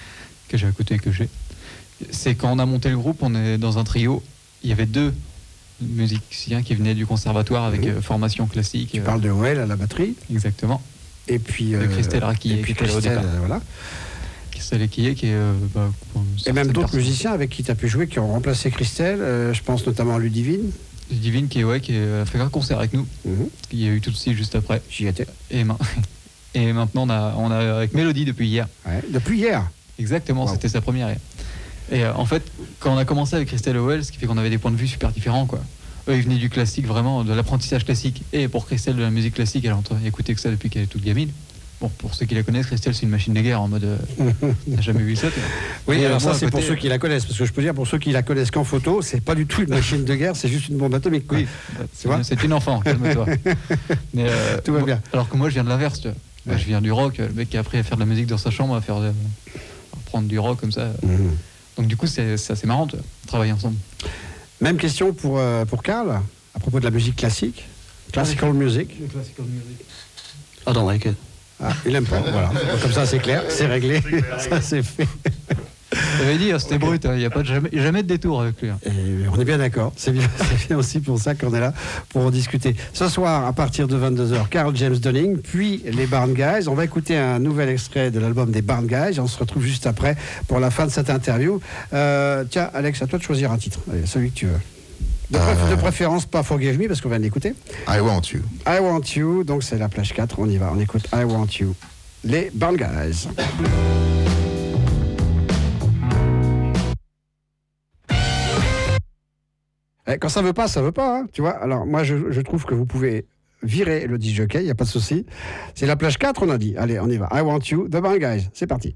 C'est quand on a monté le groupe, on est dans un trio. Il y avait 2 musiciens qui venaient du conservatoire avec formation classique. Tu parles de Well à la batterie. Exactement. Et puis de Christelle Raquillet, qui était là au départ. Voilà. Christelle Raquillet qui est... et même d'autres musiciens avec qui tu as pu jouer qui ont remplacé Christelle. Je pense notamment à Ludivine. Ludivine qui a fait un concert avec nous. Il y a eu tout aussi juste après. J'y étais. Et maintenant on a avec Mélodie depuis hier. Ouais, depuis hier. Exactement, wow. C'était sa première hier. Et en fait, quand on a commencé avec Christelle Howell, ce qui fait qu'on avait des points de vue super différents, quoi. Eux, ils venaient du classique, vraiment, de l'apprentissage classique. Et pour Christelle, de la musique classique, elle a écouté que ça depuis qu'elle est toute gamine. Bon, pour ceux qui la connaissent, Christelle, c'est une machine de guerre en mode... T'as jamais vu ça, toi? Oui, alors ça, c'est pour ceux qui la connaissent. Parce que je peux dire, pour ceux qui la connaissent qu'en photo, c'est pas du tout une machine de guerre, c'est juste une bombe atomique. Oui, c'est une enfant, calme-toi. Mais, tout va bien. Alors que moi, je viens de l'inverse, tu vois. Moi, je viens du rock. Le mec qui a appris à faire de la musique dans sa chambre, à prendre du rock comme ça. Donc du coup, c'est assez marrant de travailler ensemble. Même question pour Carl, à propos de la musique classique. Classical music. Classical music. I don't like it. Ah, il aime pas, voilà. Comme ça, c'est clair, c'est réglé, ça c'est fait. J'avais dit, c'était brut, il n'y a pas jamais de détour avec lui. Et on est bien d'accord, c'est bien aussi pour ça qu'on est là, pour en discuter. Ce soir, à partir de 22h, Carl James Dunning, puis les Barn Guys. On va écouter un nouvel extrait de l'album des Barn Guys. On se retrouve juste après pour la fin de cette interview. Tiens, Alex, à toi de choisir un titre. Allez, celui que tu veux. De préférence, pas Forgive Me, parce qu'on vient de l'écouter. I Want You. I Want You, donc c'est la plage 4, on y va, on écoute I Want You. Les Barn Guys. Quand ça veut pas, hein, tu vois. Alors moi, je trouve que vous pouvez virer le disc jockey, il n'y a pas de souci. C'est la plage 4, on a dit. Allez, on y va. I Want You, The Band Guys. C'est parti.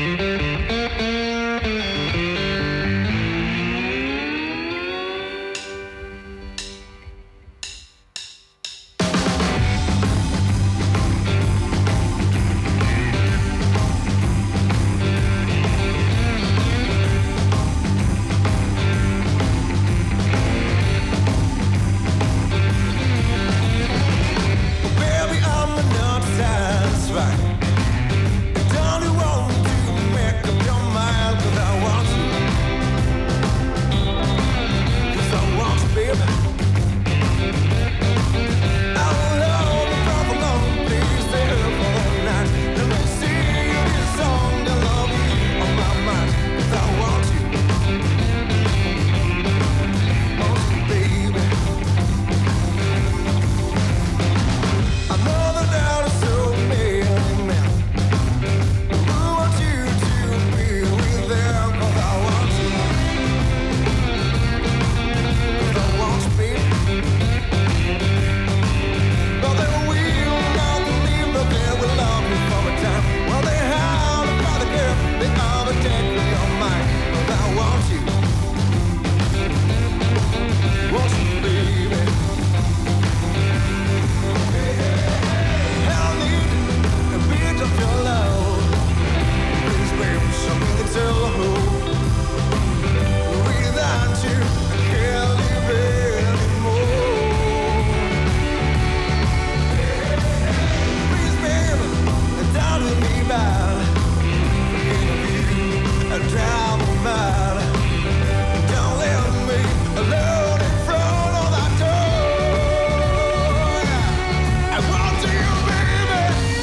Baby, I'm not satisfied. Don't you want to make up your mind? 'Cause I want you. 'Cause I want you, baby. I love you from the long, please stay here for the night. Let me sing you this song to love you on my mind. 'Cause I want you. Want you, baby. I know that there are so many men who want you to be with them. 'Cause I want you. 'Cause I want you, baby. But they will not believe that they will love you for a time. Well, they have to fight the girl, they overtake your mind. 'Cause I want you. Want you, baby. I need a bit of your love. Please, baby, show me the toe. Without you, I can't live anymore. Please, baby, don't let me by. Forget you, I drive me mad. Don't let me alone in front of that door. I want you, baby.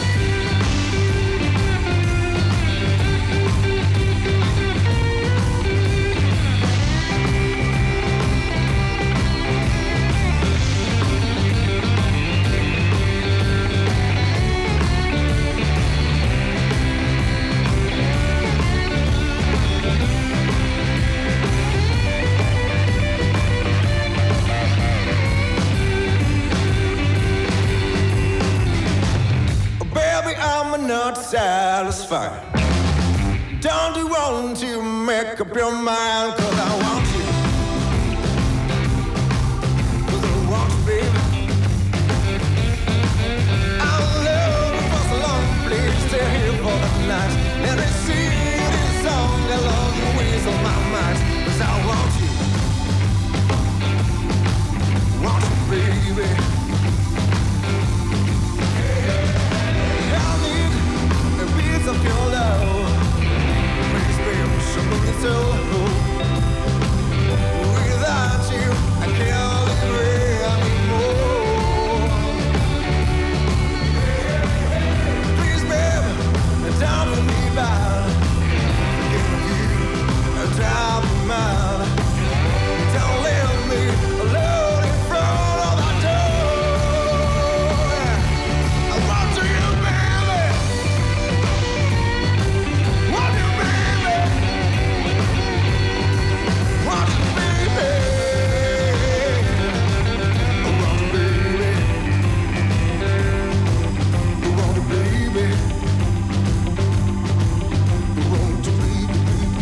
Baby, I'm not satisfied. Don't you want to make up your mind? 'Cause I want you. 'Cause I want you, baby. I love you for so long, please stay here for the night. Let me sing this song, I love you ways on my mind. 'Cause I want you. Want you, baby. I need a piece of your love. Please, baby, show me the toe. Without you, I can't live anymore. Please, baby, don't let me by. Forget you, I drive me mad. Don't leave me alone in front of that door. I want you, baby. Want you, baby. Want you, baby. I want you, baby. I want you, baby. I want you, baby.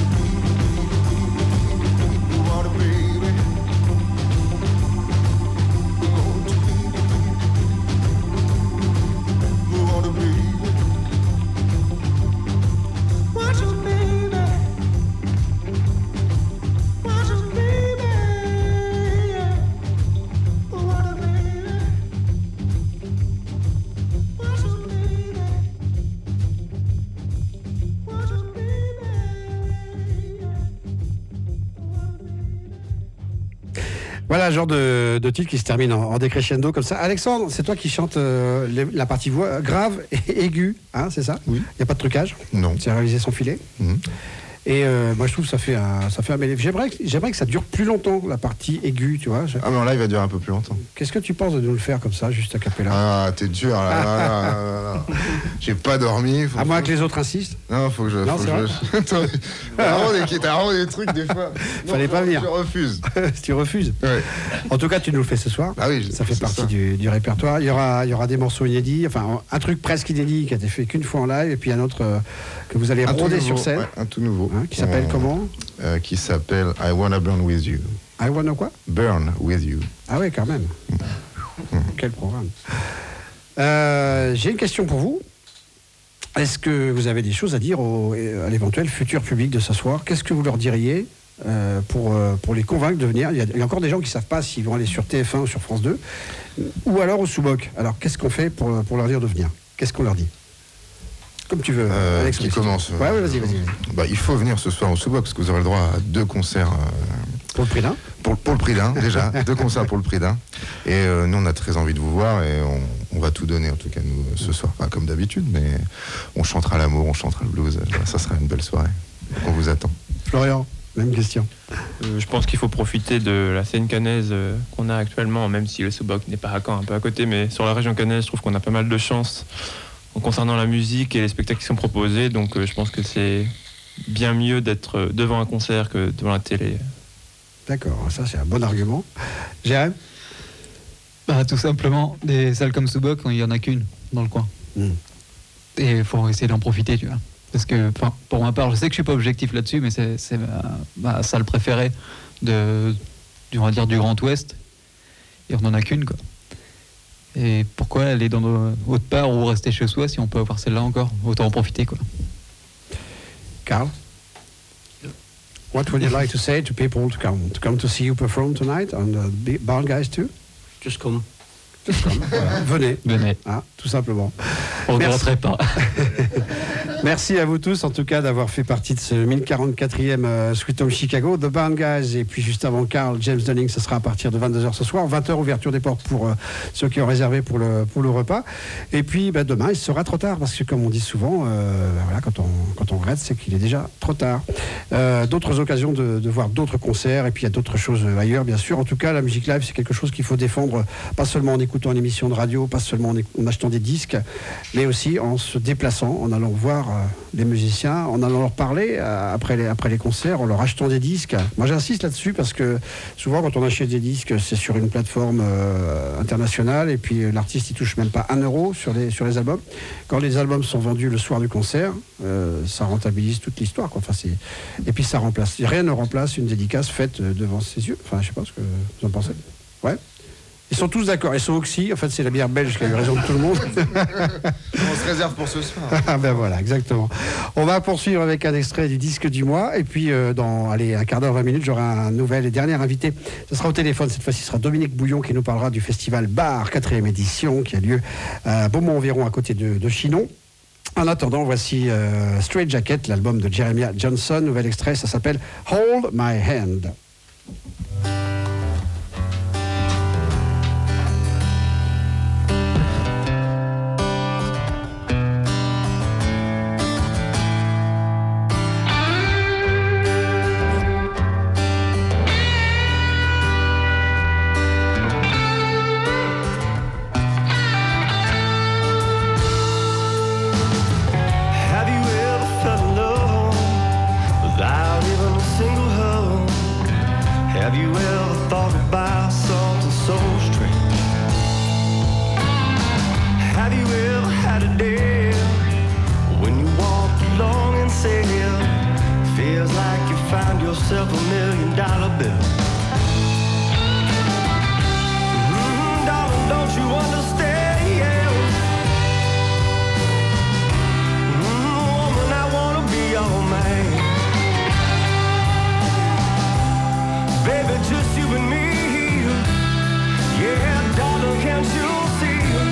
I want you, baby. Voilà, genre de titre qui se termine en décrescendo comme ça. Alexandre, c'est toi qui chantes la partie voix grave et aiguë, hein, c'est ça? Oui. Il n'y a pas de trucage? Non. Tu as réalisé son filet? Et moi, je trouve que ça fait un bel effet. J'aimerais que ça dure plus longtemps, la partie aiguë, tu vois. Ah, mais en live, il va durer un peu plus longtemps. Qu'est-ce que tu penses de nous le faire comme ça, juste à cappella? Ah, t'es dur, là. J'ai pas dormi. À moins que les autres insistent. Non, faut que je... Non, c'est vrai. T'as vraiment des trucs, des fois. Fallait pas venir. Je refuse. Tu refuses. Ouais. En tout cas, tu nous le fais ce soir. Ah oui, ça fait partie du répertoire. Il y aura des morceaux inédits, enfin un truc presque inédit qui a été fait qu'une fois en live, et puis un autre que vous allez rôder sur scène. Ouais, un tout nouveau. Qui s'appelle comment? Qui s'appelle I Wanna Burn With You. I Wanna quoi? Burn With You. Ah ouais, quand même. Quel programme. J'ai une question pour vous. Est-ce que vous avez des choses à dire à l'éventuel futur public de ce soir? Qu'est-ce que vous leur diriez pour les convaincre de venir? Il y a encore des gens qui ne savent pas s'ils vont aller sur TF1 ou sur France 2, ou alors au Sous-Boc. Alors, qu'est-ce qu'on fait pour leur dire de venir? Qu'est-ce qu'on leur dit? Comme tu veux, Alex. Qui commence? Ouais, vas-y. Bah, il faut venir ce soir au Sous-Boc, parce que vous aurez le droit à 2 concerts. Pour le prix d'un? Pour le prix d'un, déjà. 2 concerts pour le prix d'un. Et nous, on a très envie de vous voir, et on va tout donner, en tout cas, nous, ce soir. Pas comme d'habitude, mais on chantera l'amour, on chantera le blues. Ça sera une belle soirée. On vous attend. Florian, même question. Je pense qu'il faut profiter de la scène caennaise qu'on a actuellement, même si le Sous-Boc n'est pas à Caen, un peu à côté, mais sur la région caennaise, je trouve qu'on a pas mal de chance en concernant la musique et les spectacles qui sont proposés. Donc je pense que c'est bien mieux d'être devant un concert que devant la télé. D'accord, ça c'est un bon argument. Jérém? Tout simplement, des salles comme Sous-Boc, il n'y en a qu'une dans le coin. Et il faut essayer d'en profiter, tu vois. Parce que, pour ma part, je sais que je suis pas objectif là-dessus, mais c'est ma salle préférée on va dire, du Grand Ouest. Et on n'en a qu'une, quoi. Et pourquoi aller dans autre part ou rester chez soi si on peut avoir celle-là encore? Autant en profiter, quoi. Carl? What would you like to say to people to come to see you perform tonight on the Barn Guys too? Just come. Voilà. Venez. Tout simplement. On ne regretterait pas. Merci à vous tous, en tout cas, d'avoir fait partie de ce 1044e Sweet Home Chicago. The Barn Guys, et puis juste avant Carl, James Dunning, ce sera à partir de 22h ce soir. 20h, ouverture des portes pour ceux qui ont réservé pour le repas. Et puis, demain, il sera trop tard, parce que comme on dit souvent, voilà, quand on regrette, c'est qu'il est déjà trop tard. D'autres occasions de voir d'autres concerts, et puis il y a d'autres choses ailleurs, bien sûr. En tout cas, la musique live, c'est quelque chose qu'il faut défendre, pas seulement en écoutant une émission de radio, pas seulement en achetant des disques, mais aussi en se déplaçant, en allant voir les musiciens, en allant leur parler après les concerts, en leur achetant des disques. Moi, j'insiste là-dessus parce que souvent, quand on achète des disques, c'est sur une plateforme internationale, et puis l'artiste, il touche même pas 1 euro sur les albums. Quand les albums sont vendus le soir du concert, ça rentabilise toute l'histoire, quoi. Enfin, et puis ça remplace. Rien ne remplace une dédicace faite devant ses yeux. Enfin, je sais pas ce que vous en pensez. Ouais. Ils sont tous d'accord. Et Oxy, en fait, c'est la bière belge qui a eu raison de tout le monde. On se réserve pour ce soir. Ah ben voilà, exactement. On va poursuivre avec un extrait du disque du mois. Et puis, dans un quart d'heure, 20 minutes, j'aurai un nouvel et dernier invité. Ce sera au téléphone. Cette fois-ci, ce sera Dominique Bouillon qui nous parlera du festival Bar, 4e édition, qui a lieu à Beaumont-Environ, à côté de Chinon. En attendant, voici Straight Jacket, l'album de Jeremiah Johnson. Nouvel extrait, ça s'appelle Hold My Hand. Have you ever